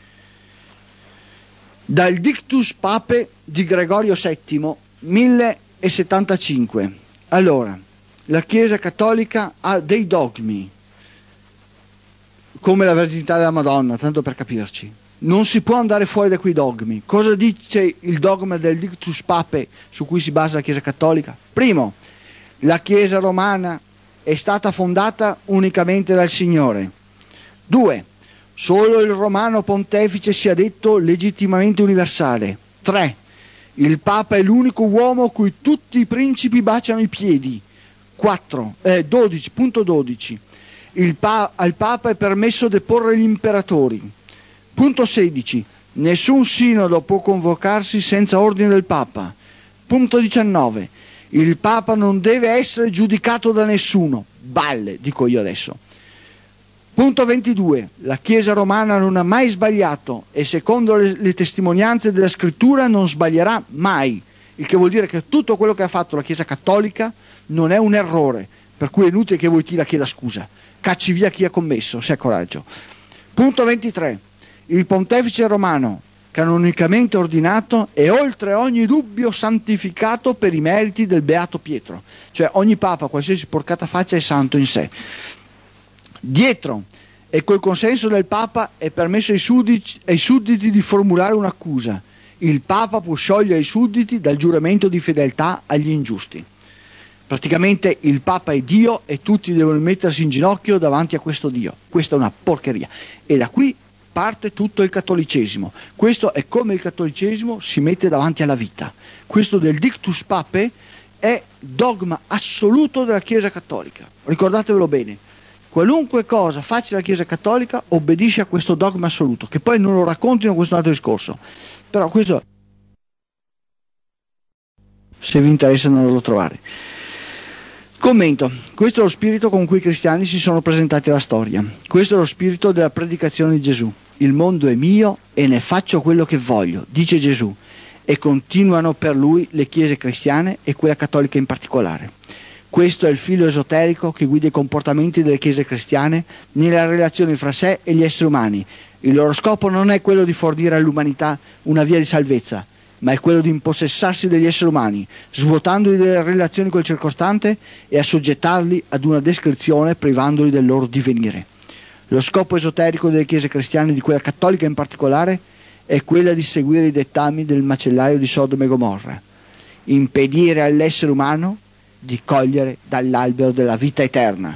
Dal Dictus Pape di Gregorio settimo, mille settantacinque. Allora, la Chiesa Cattolica ha dei dogmi, come la Verginità della Madonna, tanto per capirci. Non si può andare fuori da quei dogmi. Cosa dice il dogma del Dictus Pape su cui si basa la Chiesa Cattolica? Primo, la Chiesa romana è stata fondata unicamente dal Signore. Due, solo il romano pontefice sia detto legittimamente universale. Tre, il Papa è l'unico uomo a cui tutti i principi baciano i piedi. Quattro, eh, dodici, punto dodici. Il pa- al Papa è permesso deporre gli imperatori. Punto sedici. Nessun sinodo può convocarsi senza ordine del Papa. Punto diciannove. Il Papa non deve essere giudicato da nessuno. Balle, dico io adesso. Punto ventidue. La Chiesa romana non ha mai sbagliato e secondo le, le testimonianze della Scrittura non sbaglierà mai. Il che vuol dire che tutto quello che ha fatto la Chiesa cattolica non è un errore, per cui è inutile che voi ti la chieda scusa. Cacci via chi ha commesso, se ha coraggio. Punto ventitré. Il pontefice romano, canonicamente ordinato, è oltre ogni dubbio santificato per i meriti del Beato Pietro. Cioè ogni Papa, qualsiasi porcata faccia, è santo in sé. Dietro, e col consenso del Papa è permesso ai sudditi, ai sudditi di formulare un'accusa. Il Papa può sciogliere i sudditi dal giuramento di fedeltà agli ingiusti. Praticamente il Papa è Dio e tutti devono mettersi in ginocchio davanti a questo Dio. Questa è una porcheria. E da qui parte tutto il cattolicesimo. Questo è come il cattolicesimo si mette davanti alla vita. Questo del Dictus Papae è dogma assoluto della Chiesa cattolica. Ricordatevelo bene. Qualunque cosa faccia la Chiesa cattolica obbedisce a questo dogma assoluto. Che poi non lo raccontino, questo è un altro discorso. Però questo, se vi interessa, andatelo a trovare. Commento. Questo è lo spirito con cui i cristiani si sono presentati alla storia. Questo è lo spirito della predicazione di Gesù. Il mondo è mio e ne faccio quello che voglio, dice Gesù. E continuano per lui le chiese cristiane e quella cattolica in particolare. Questo è il filo esoterico che guida i comportamenti delle chiese cristiane nella relazione fra sé e gli esseri umani. Il loro scopo non è quello di fornire all'umanità una via di salvezza, ma è quello di impossessarsi degli esseri umani, svuotandoli delle relazioni col circostante e assoggettarli ad una descrizione privandoli del loro divenire. Lo scopo esoterico delle chiese cristiane, di quella cattolica in particolare, è quella di seguire i dettami del macellaio di Sodoma e Gomorra, impedire all'essere umano di cogliere dall'albero della vita eterna.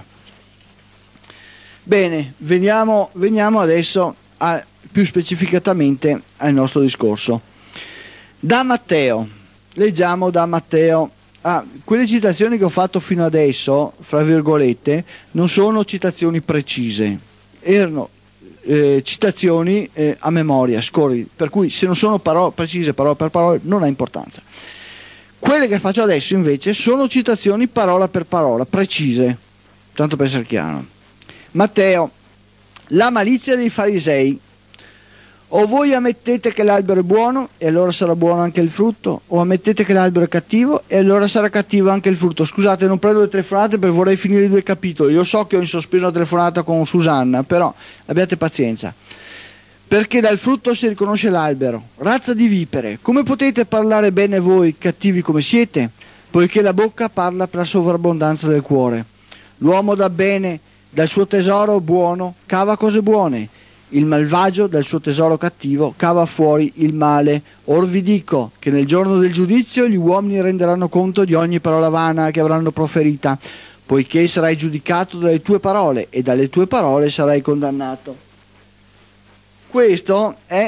Bene, veniamo, veniamo adesso a, più specificatamente al nostro discorso. Da Matteo, leggiamo da Matteo. Ah, quelle citazioni che ho fatto fino adesso, fra virgolette, non sono citazioni precise, erano eh, citazioni eh, a memoria, scorri, per cui se non sono parole precise parola per parola non ha importanza. Quelle che faccio adesso invece sono citazioni parola per parola, precise, tanto per essere chiaro. Matteo, la malizia dei farisei. O voi ammettete che l'albero è buono e allora sarà buono anche il frutto, o ammettete che l'albero è cattivo e allora sarà cattivo anche il frutto. Scusate, non prendo le telefonate perché vorrei finire i due capitoli. Io so che ho in sospeso una telefonata con Susanna, però abbiate pazienza. Perché dal frutto si riconosce l'albero. Razza di vipere, come potete parlare bene voi, cattivi come siete? Poiché la bocca parla per la sovrabbondanza del cuore. L'uomo dà bene dal suo tesoro buono, cava cose buone. Il malvagio dal suo tesoro cattivo cava fuori il male. Or vi dico che nel giorno del giudizio gli uomini renderanno conto di ogni parola vana che avranno proferita, poiché sarai giudicato dalle tue parole e dalle tue parole sarai condannato. Questa è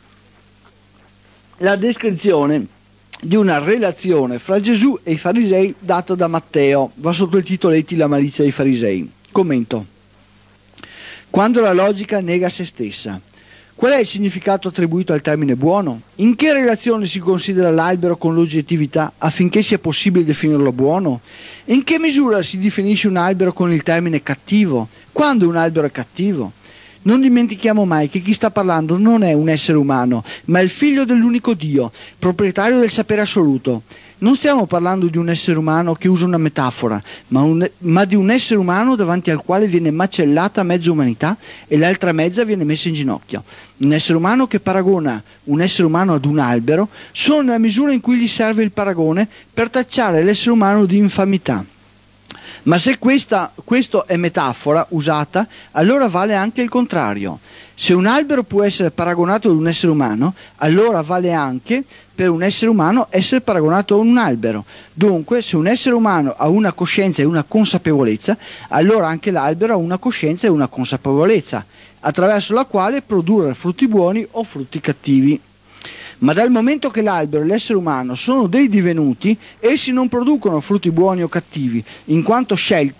la descrizione di una relazione fra Gesù e i farisei data da Matteo. Va sotto il titoletti La malizia dei farisei. Commento. Quando la logica nega se stessa. Qual è il significato attribuito al termine buono? In che relazione si considera l'albero con l'oggettività affinché sia possibile definirlo buono? In che misura si definisce un albero con il termine cattivo? Quando un albero è cattivo? Non dimentichiamo mai che chi sta parlando non è un essere umano, ma il figlio dell'unico Dio, proprietario del sapere assoluto. Non stiamo parlando di un essere umano che usa una metafora, ma, un, ma di un essere umano davanti al quale viene macellata mezza umanità e l'altra mezza viene messa in ginocchio. Un essere umano che paragona un essere umano ad un albero solo nella misura in cui gli serve il paragone per tacciare l'essere umano di infamità. Ma se questa, questo è metafora usata, allora vale anche il contrario. Se un albero può essere paragonato ad un essere umano, allora vale anche per un essere umano essere paragonato a un albero. Dunque, se un essere umano ha una coscienza e una consapevolezza, allora anche l'albero ha una coscienza e una consapevolezza, attraverso la quale produrre frutti buoni o frutti cattivi. Ma dal momento che l'albero e l'essere umano sono dei divenuti, essi non producono frutti buoni o cattivi, in quanto scelta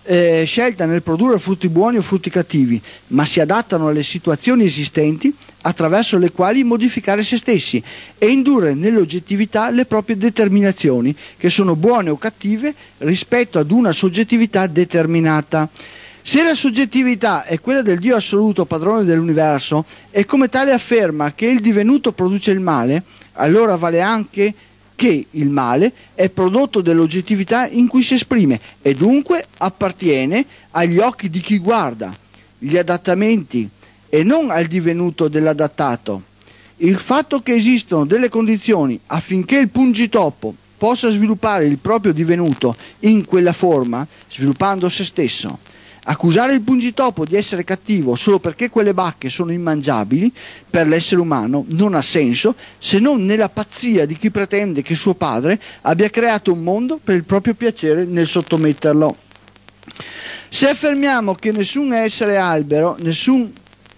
eh, scelta nel produrre frutti buoni o frutti cattivi, ma si adattano alle situazioni esistenti attraverso le quali modificare se stessi e indurre nell'oggettività le proprie determinazioni, che sono buone o cattive rispetto ad una soggettività determinata. Se la soggettività è quella del Dio assoluto, padrone dell'universo, e come tale afferma che il divenuto produce il male, allora vale anche che il male è prodotto dell'oggettività in cui si esprime e dunque appartiene agli occhi di chi guarda gli adattamenti e non al divenuto dell'adattato. Il fatto che esistono delle condizioni affinché il pungitopo possa sviluppare il proprio divenuto in quella forma, sviluppando se stesso. Accusare il pungitopo di essere cattivo solo perché quelle bacche sono immangiabili per l'essere umano non ha senso, se non nella pazzia di chi pretende che suo padre abbia creato un mondo per il proprio piacere nel sottometterlo. Se affermiamo che nessun essere albero, nessun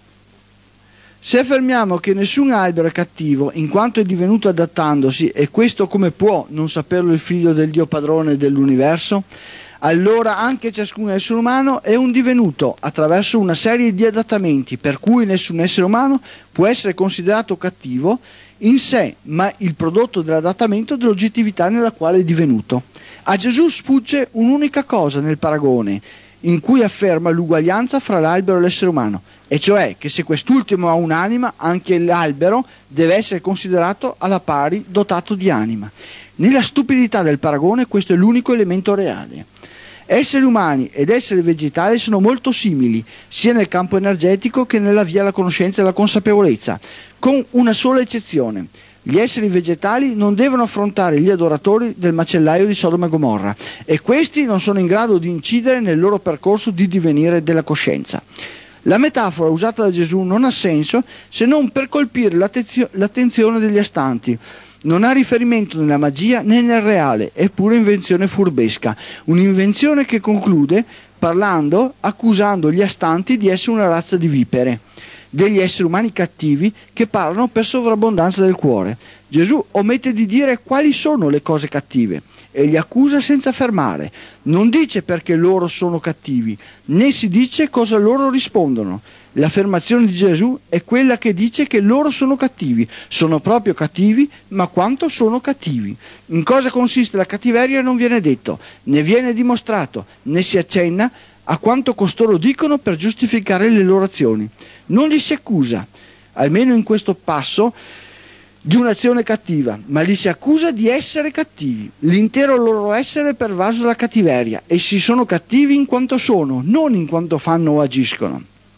Se affermiamo che nessun albero è cattivo in quanto è divenuto adattandosi, e questo come può non saperlo il figlio del Dio padrone dell'universo? Allora anche ciascun essere umano è un divenuto attraverso una serie di adattamenti, per cui nessun essere umano può essere considerato cattivo in sé, ma il prodotto dell'adattamento dell'oggettività nella quale è divenuto. A Gesù sfugge un'unica cosa nel paragone, in cui afferma l'uguaglianza fra l'albero e l'essere umano, e cioè che se quest'ultimo ha un'anima, anche l'albero deve essere considerato alla pari dotato di anima. Nella stupidità del paragone questo è l'unico elemento reale. Esseri umani ed esseri vegetali sono molto simili, sia nel campo energetico che nella via alla conoscenza e alla consapevolezza, con una sola eccezione. Gli esseri vegetali non devono affrontare gli adoratori del macellaio di Sodoma e Gomorra, e questi non sono in grado di incidere nel loro percorso di divenire della coscienza. La metafora usata da Gesù non ha senso se non per colpire l'attenzio- l'attenzione degli astanti. Non ha riferimento nella magia né nel reale, è pura invenzione furbesca, un'invenzione che conclude parlando, accusando gli astanti di essere una razza di vipere, degli esseri umani cattivi che parlano per sovrabbondanza del cuore. Gesù omette di dire quali sono le cose cattive e li accusa senza fermare. Non dice perché loro sono cattivi, né si dice cosa loro rispondono. L'affermazione di Gesù è quella che dice che loro sono cattivi, sono proprio cattivi, ma quanto sono cattivi. In cosa consiste la cattiveria non viene detto, né viene dimostrato, né si accenna a quanto costoro dicono per giustificare le loro azioni. Non li si accusa, almeno in questo passo, di un'azione cattiva, ma li si accusa di essere cattivi. L'intero loro essere è pervaso dalla cattiveria. Essi sono cattivi in quanto sono, non in quanto fanno o agiscono.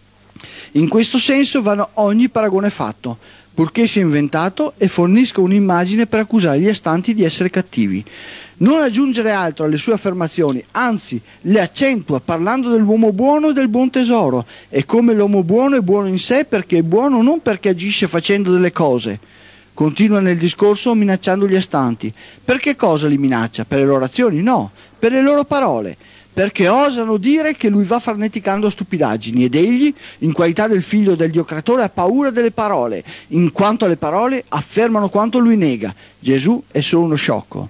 In questo senso va ogni paragone fatto, purché sia inventato e fornisca un'immagine per accusare gli astanti di essere cattivi. Non aggiungere altro alle sue affermazioni, anzi le accentua parlando dell'uomo buono e del buon tesoro, e come l'uomo buono è buono in sé perché è buono non perché agisce facendo delle cose. Continua nel discorso minacciando gli astanti. Per che cosa li minaccia? Per le loro azioni? No, per le loro parole. Perché osano dire che lui va farneticando stupidaggini ed egli, in qualità del figlio del Dio creatore, ha paura delle parole, in quanto alle parole affermano quanto lui nega. Gesù è solo uno sciocco.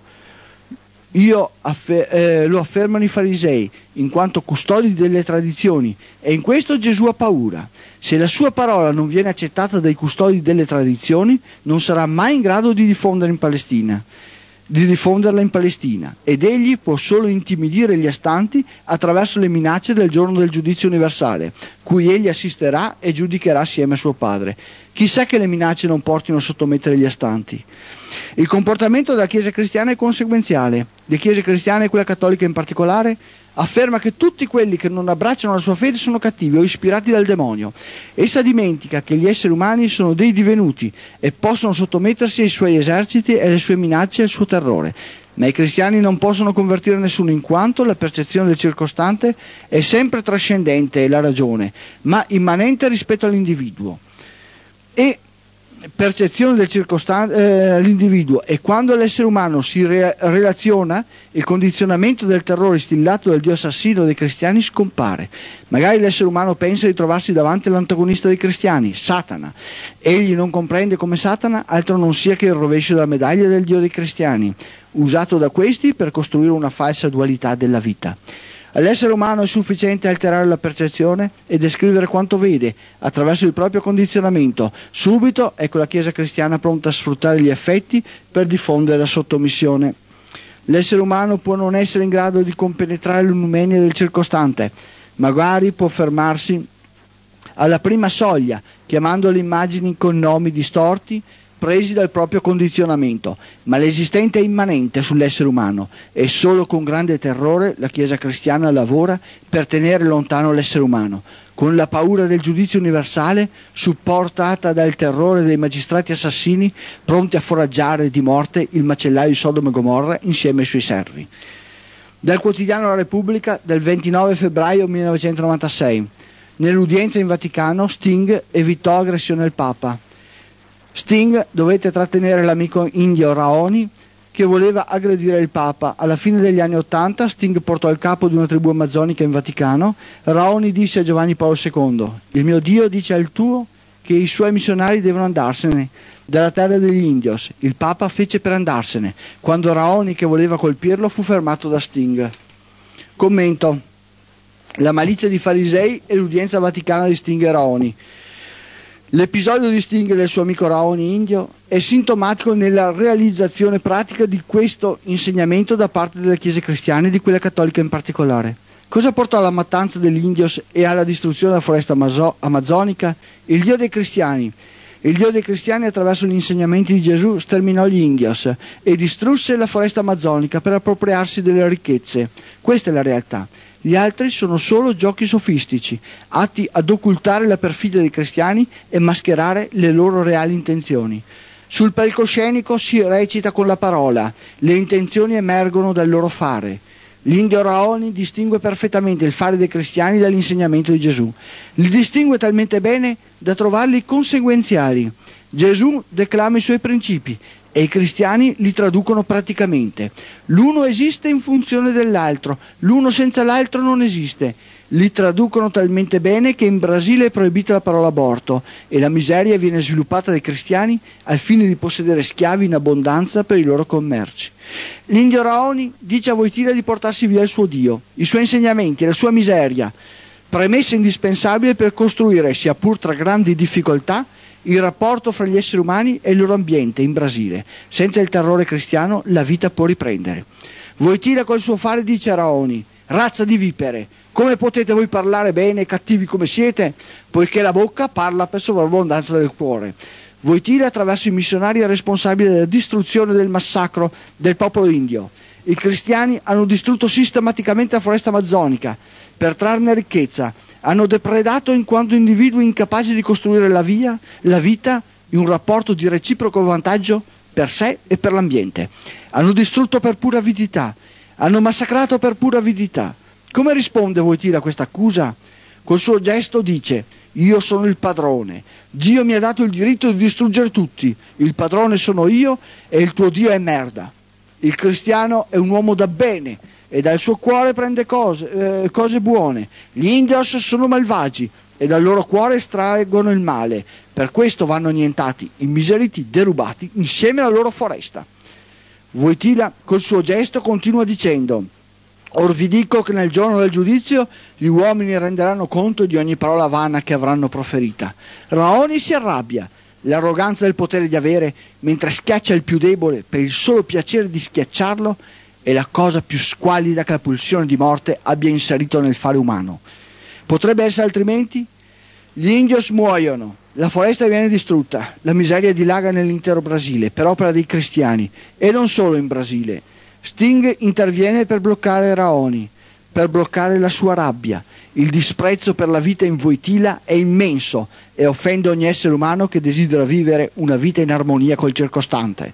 Io affer- eh, lo affermano i farisei, in quanto custodi delle tradizioni, e in questo Gesù ha paura. Se la sua parola non viene accettata dai custodi delle tradizioni, non sarà mai in grado di diffondere in Palestina. di diffonderla in Palestina, ed egli può solo intimidire gli astanti attraverso le minacce del giorno del giudizio universale, cui egli assisterà e giudicherà assieme a suo padre. Chissà che le minacce non portino a sottomettere gli astanti. Il comportamento della Chiesa cristiana è conseguenziale. Le Chiese cristiane, e quella cattolica in particolare, afferma che tutti quelli che non abbracciano la sua fede sono cattivi o ispirati dal demonio. Essa dimentica che gli esseri umani sono dei divenuti e possono sottomettersi ai suoi eserciti e alle sue minacce e al suo terrore. Ma i cristiani non possono convertire nessuno, in quanto la percezione del circostante è sempre trascendente la ragione, ma immanente rispetto all'individuo. E percezione del circostante eh, all'individuo, e quando l'essere umano si re- relaziona, il condizionamento del terrore stillato dal dio assassino dei cristiani scompare. Magari l'essere umano pensa di trovarsi davanti all'antagonista dei cristiani, Satana. Egli non comprende come Satana altro non sia che il rovescio della medaglia del dio dei cristiani, usato da questi per costruire una falsa dualità della vita. All'essere umano è sufficiente alterare la percezione e descrivere quanto vede attraverso il proprio condizionamento. Subito ecco la Chiesa cristiana pronta a sfruttare gli effetti per diffondere la sottomissione. L'essere umano può non essere in grado di compenetrare l'umenia del circostante, magari può fermarsi alla prima soglia, chiamando le immagini con nomi distorti presi dal proprio condizionamento, ma l'esistente è immanente sull'essere umano e solo con grande terrore la Chiesa cristiana lavora per tenere lontano l'essere umano, con la paura del giudizio universale supportata dal terrore dei magistrati assassini pronti a foraggiare di morte il macellaio di Sodoma e Gomorra insieme ai suoi servi. Dal quotidiano La Repubblica del ventinove febbraio millenovecentonovantasei. Nell'udienza in Vaticano Sting evitò aggressione al Papa. Sting dovette trattenere l'amico indio Raoni che voleva aggredire il Papa. Alla fine degli anni Ottanta Sting portò il capo di una tribù amazzonica in Vaticano. Raoni disse a Giovanni Paolo secondo: il mio Dio dice al tuo che i suoi missionari devono andarsene dalla terra degli indios. Il Papa fece per andarsene. Quando Raoni, che voleva colpirlo, fu fermato da Sting. Commento: la malizia di farisei e l'udienza vaticana di Sting e Raoni. L'episodio di Sting e del suo amico Raoni indio è sintomatico nella realizzazione pratica di questo insegnamento da parte delle chiese cristiane e di quella cattolica in particolare. Cosa portò alla mattanza degli indios e alla distruzione della foresta amazzonica? Il Dio dei cristiani. Il Dio dei cristiani, attraverso gli insegnamenti di Gesù, sterminò gli indios e distrusse la foresta amazzonica per appropriarsi delle ricchezze. Questa è la realtà. Gli altri sono solo giochi sofistici, atti ad occultare la perfidia dei cristiani e mascherare le loro reali intenzioni. Sul palcoscenico si recita con la parola, le intenzioni emergono dal loro fare. L'indio Raoni distingue perfettamente il fare dei cristiani dall'insegnamento di Gesù. Li distingue talmente bene da trovarli conseguenziali. Gesù declama i suoi principi e i cristiani li traducono praticamente. L'uno esiste in funzione dell'altro, l'uno senza l'altro non esiste. Li traducono talmente bene che in Brasile è proibita la parola aborto e la miseria viene sviluppata dai cristiani al fine di possedere schiavi in abbondanza per i loro commerci. L'indio Raoni dice a Wojtyla di portarsi via il suo Dio, i suoi insegnamenti, la sua miseria, premessa indispensabile per costruire, sia pur tra grandi difficoltà, il rapporto fra gli esseri umani e il loro ambiente in Brasile. Senza il terrore cristiano la vita può riprendere. Wojtyla col suo fare dice a Raoni: razza di vipere, come potete voi parlare bene e cattivi come siete, poiché la bocca parla per sovrabbondanza del cuore. Wojtyla attraverso i missionari è responsabile della distruzione del massacro del popolo indio. I cristiani hanno distrutto sistematicamente la foresta amazzonica per trarne ricchezza. Hanno depredato in quanto individui incapaci di costruire la via, la vita in un rapporto di reciproco vantaggio per sé e per l'ambiente. Hanno distrutto per pura avidità, hanno massacrato per pura avidità. Come risponde Wojtyla a questa accusa? Col suo gesto dice: io sono il padrone, Dio mi ha dato il diritto di distruggere tutti, il padrone sono io e il tuo Dio è merda. Il cristiano è un uomo da bene e dal suo cuore prende cose, eh, cose buone. Gli indios sono malvagi e dal loro cuore estraggono il male. Per questo vanno annientati, immiseriti, derubati insieme alla loro foresta. Wojtyla col suo gesto continua dicendo: or vi dico che nel giorno del giudizio gli uomini renderanno conto di ogni parola vana che avranno proferita. Raoni si arrabbia. L'arroganza del potere di avere, mentre schiaccia il più debole per il solo piacere di schiacciarlo, è la cosa più squallida che la pulsione di morte abbia inserito nel fare umano. Potrebbe essere altrimenti? Gli indios muoiono, la foresta viene distrutta, la miseria dilaga nell'intero Brasile per opera dei cristiani e non solo in Brasile. Sting interviene per bloccare Raoni, per bloccare la sua rabbia. Il disprezzo per la vita in Wojtyla è immenso e offende ogni essere umano che desidera vivere una vita in armonia col circostante.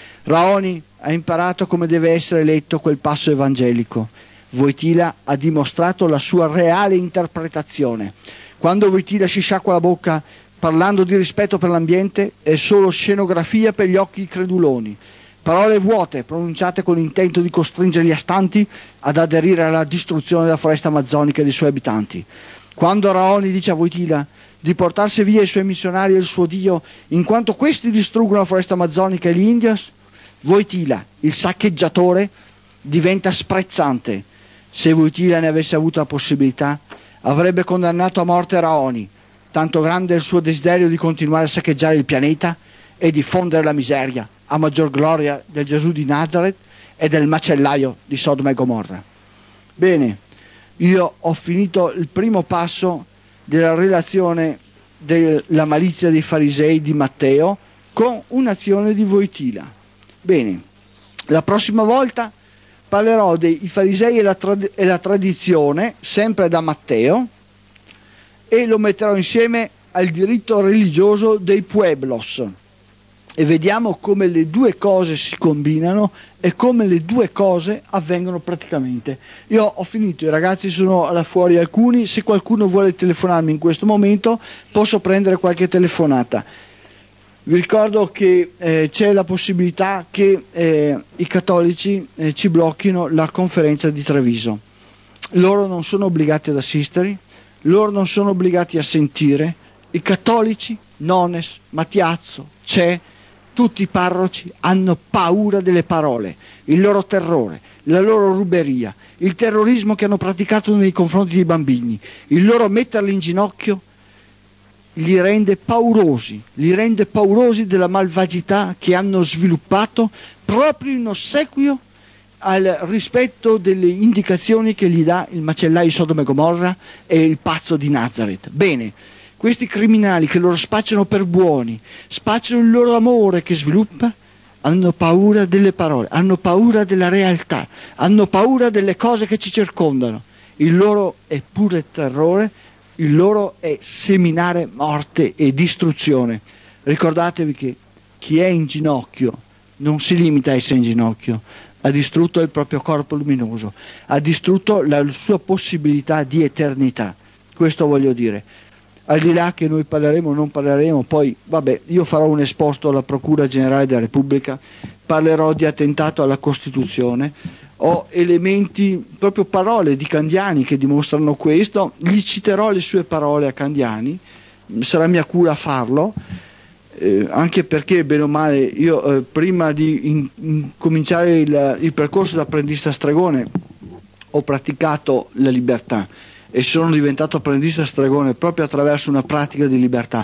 Raoni ha imparato come deve essere letto quel passo evangelico. Wojtyla ha dimostrato la sua reale interpretazione. Quando Wojtyla si sciacqua la bocca parlando di rispetto per l'ambiente è solo scenografia per gli occhi creduloni. Parole vuote pronunciate con l'intento di costringere gli astanti ad aderire alla distruzione della foresta amazzonica e dei suoi abitanti. Quando Raoni dice a Wojtyla di portarsi via i suoi missionari e il suo Dio in quanto questi distruggono la foresta amazzonica e gli indios, Wojtyla, il saccheggiatore, diventa sprezzante. Se Wojtyla ne avesse avuto la possibilità, avrebbe condannato a morte Raoni, tanto grande è il suo desiderio di continuare a saccheggiare il pianeta e diffondere la miseria, a maggior gloria del Gesù di Nazareth e del macellaio di Sodoma e Gomorra. Bene, io ho finito il primo passo della relazione della malizia dei farisei di Matteo con un'azione di Wojtyla. Bene, la prossima volta parlerò dei farisei e la, trad- e la tradizione, sempre da Matteo, e lo metterò insieme al diritto religioso dei pueblos e vediamo come le due cose si combinano e come le due cose avvengono praticamente. Io ho finito, i ragazzi sono là fuori alcuni, se qualcuno vuole telefonarmi in questo momento posso prendere qualche telefonata. Vi ricordo che eh, c'è la possibilità che eh, i cattolici eh, ci blocchino la conferenza di Treviso. Loro non sono obbligati ad assistere, loro non sono obbligati a sentire, i cattolici, Nones, Mattiazzo, C'è, tutti i parroci hanno paura delle parole, il loro terrore, la loro ruberia, il terrorismo che hanno praticato nei confronti dei bambini, il loro metterli in ginocchio li rende paurosi, li rende paurosi della malvagità che hanno sviluppato proprio in ossequio al rispetto delle indicazioni che gli dà il macellaio di Sodoma e Gomorra e il pazzo di Nazareth. Bene, questi criminali che loro spacciano per buoni, spacciano il loro amore che sviluppa, hanno paura delle parole, hanno paura della realtà, hanno paura delle cose che ci circondano. Il loro è pure terrore, il loro è seminare morte e distruzione. Ricordatevi che chi è in ginocchio non si limita a essere in ginocchio, ha distrutto il proprio corpo luminoso, ha distrutto la sua possibilità di eternità. Questo voglio dire. Al di là che noi parleremo o non parleremo, poi vabbè, io farò un esposto alla Procura Generale della Repubblica, parlerò di attentato alla Costituzione, ho elementi, proprio parole di Candiani che dimostrano questo, gli citerò le sue parole a Candiani, sarà mia cura farlo, eh, anche perché bene o male io eh, prima di in, in cominciare il, il percorso da apprendista stregone ho praticato la libertà e sono diventato apprendista stregone proprio attraverso una pratica di libertà.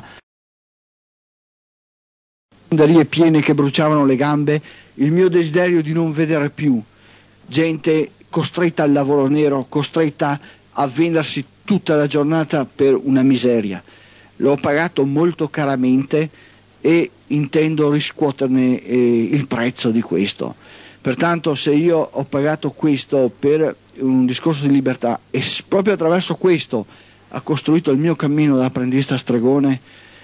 Fonderie piene che bruciavano le gambe, il mio desiderio di non vedere più gente costretta al lavoro nero, costretta a vendersi tutta la giornata per una miseria. L'ho pagato molto caramente e intendo riscuoterne eh, il prezzo di questo. Pertanto se io ho pagato questo per un discorso di libertà e proprio attraverso questo ha costruito il mio cammino da apprendista stregone,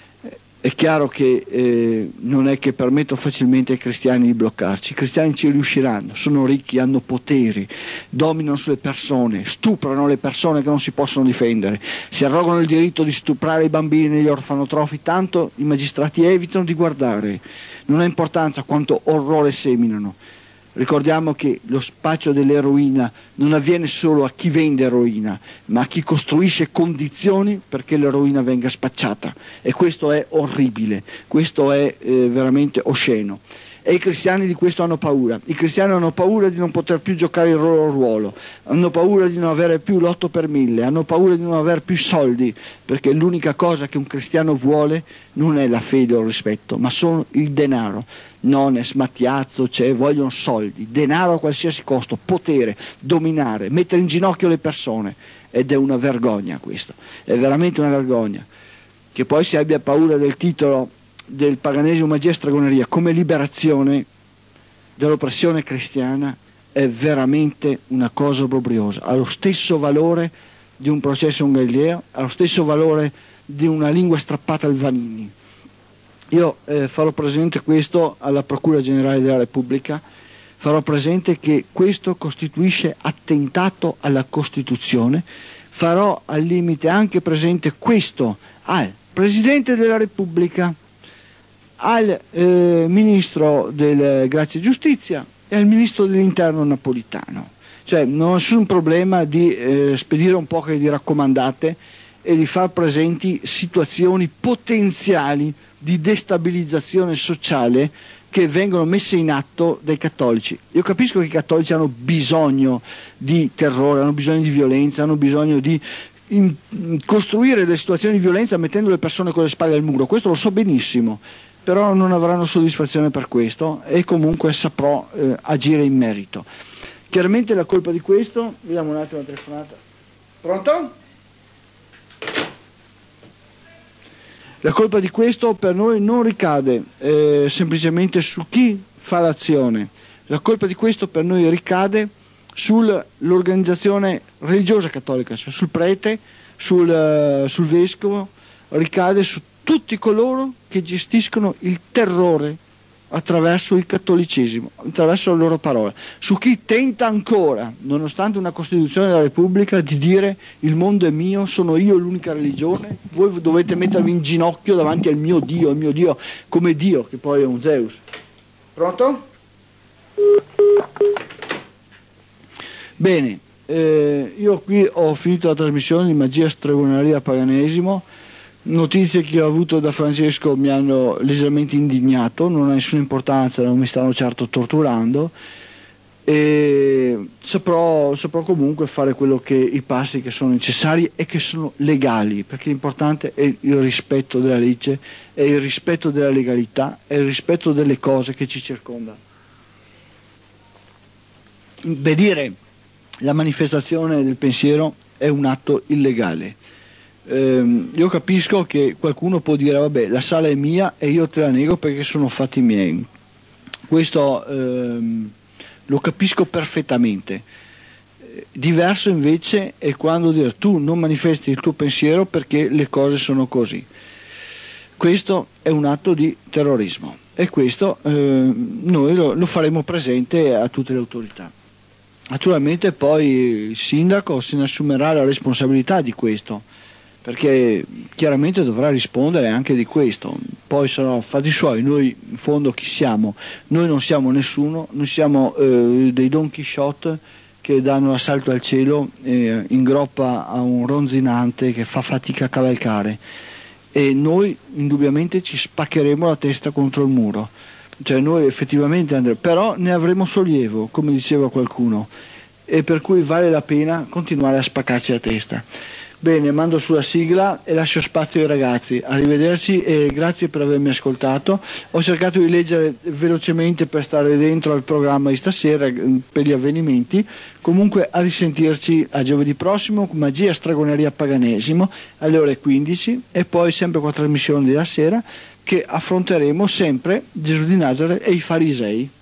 è chiaro che eh, non è che permetto facilmente ai cristiani di bloccarci. I cristiani ci riusciranno, sono ricchi, hanno poteri, dominano sulle persone, stuprano le persone che non si possono difendere, si arrogano il diritto di stuprare i bambini negli orfanotrofi, tanto i magistrati evitano di guardare, non ha importanza quanto orrore seminano. Ricordiamo che lo spaccio dell'eroina non avviene solo a chi vende eroina, ma a chi costruisce condizioni perché l'eroina venga spacciata, e questo è orribile, questo è eh, veramente osceno. E i cristiani di questo hanno paura. I cristiani hanno paura di non poter più giocare il loro ruolo, hanno paura di non avere più l'otto per mille, hanno paura di non avere più soldi, perché l'unica cosa che un cristiano vuole non è la fede o il rispetto, ma sono il denaro. Nones, Mattiazzo, C'è, vogliono soldi, denaro a qualsiasi costo, potere, dominare, mettere in ginocchio le persone, ed è una vergogna questo, è veramente una vergogna. Che poi si abbia paura del titolo del paganesimo, magia e stregoneria come liberazione dall'oppressione cristiana è veramente una cosa obbrobriosa, ha lo stesso valore di un processo un Galileo, ha lo stesso valore di una lingua strappata al Vanini. Io eh, farò presente questo alla Procura Generale della Repubblica, farò presente che questo costituisce attentato alla Costituzione, farò al limite anche presente questo al Presidente della Repubblica, al eh, Ministro del Grazia e Giustizia e al Ministro dell'Interno Napolitano. Cioè non ho nessun problema di eh, spedire un po' di raccomandate e di far presenti situazioni potenziali di destabilizzazione sociale che vengono messe in atto dai cattolici. Io capisco che i cattolici hanno bisogno di terrore, hanno bisogno di violenza, hanno bisogno di in, in costruire delle situazioni di violenza mettendo le persone con le spalle al muro, questo lo so benissimo, però non avranno soddisfazione per questo e comunque saprò eh, agire in merito. Chiaramente la colpa di questo, vediamo un attimo la telefonata. Pronto? La colpa di questo per noi non ricade eh, semplicemente su chi fa l'azione, la colpa di questo per noi ricade sull'organizzazione religiosa cattolica, cioè sul prete, sul, uh, sul vescovo, ricade su tutti coloro che gestiscono il terrore attraverso il cattolicesimo, attraverso le loro parole, su chi tenta ancora, nonostante una Costituzione della Repubblica, di dire il mondo è mio, sono io l'unica religione, voi dovete mettervi in ginocchio davanti al mio Dio, il mio Dio come Dio, che poi è un Zeus. Pronto? Bene, eh, io qui ho finito la trasmissione di Magia, Stregoneria, Paganesimo. Notizie che ho avuto da Francesco mi hanno leggermente indignato, non ha nessuna importanza, non mi stanno certo torturando e saprò, saprò comunque fare quello che i passi che sono necessari e che sono legali, perché l'importante è il rispetto della legge, è il rispetto della legalità, è il rispetto delle cose che ci circondano. Impedire la manifestazione del pensiero è un atto illegale. Eh, io capisco che qualcuno può dire vabbè, la sala è mia e io te la nego perché sono fatti miei. Questo ehm, lo capisco perfettamente. Diverso invece è quando dire tu non manifesti il tuo pensiero perché le cose sono così. Questo è un atto di terrorismo e questo eh, noi lo, lo faremo presente a tutte le autorità. Naturalmente poi il sindaco se ne assumerà la responsabilità di questo, perché chiaramente dovrà rispondere anche di questo. Poi sono fatti suoi, noi in fondo chi siamo? Noi non siamo nessuno, noi siamo eh, dei Don Chisciotte che danno l'assalto al cielo eh, in groppa a un ronzinante che fa fatica a cavalcare e noi indubbiamente ci spaccheremo la testa contro il muro. Cioè noi effettivamente andremo, però ne avremo sollievo, come diceva qualcuno, e per cui vale la pena continuare a spaccarci la testa. Bene, mando sulla sigla e lascio spazio ai ragazzi. Arrivederci e grazie per avermi ascoltato. Ho cercato di leggere velocemente per stare dentro al programma di stasera per gli avvenimenti. Comunque a risentirci a giovedì prossimo con Magia, Stregoneria, Paganesimo alle ore quindici e poi sempre con la trasmissione della sera che affronteremo sempre Gesù di Nazareth e i farisei.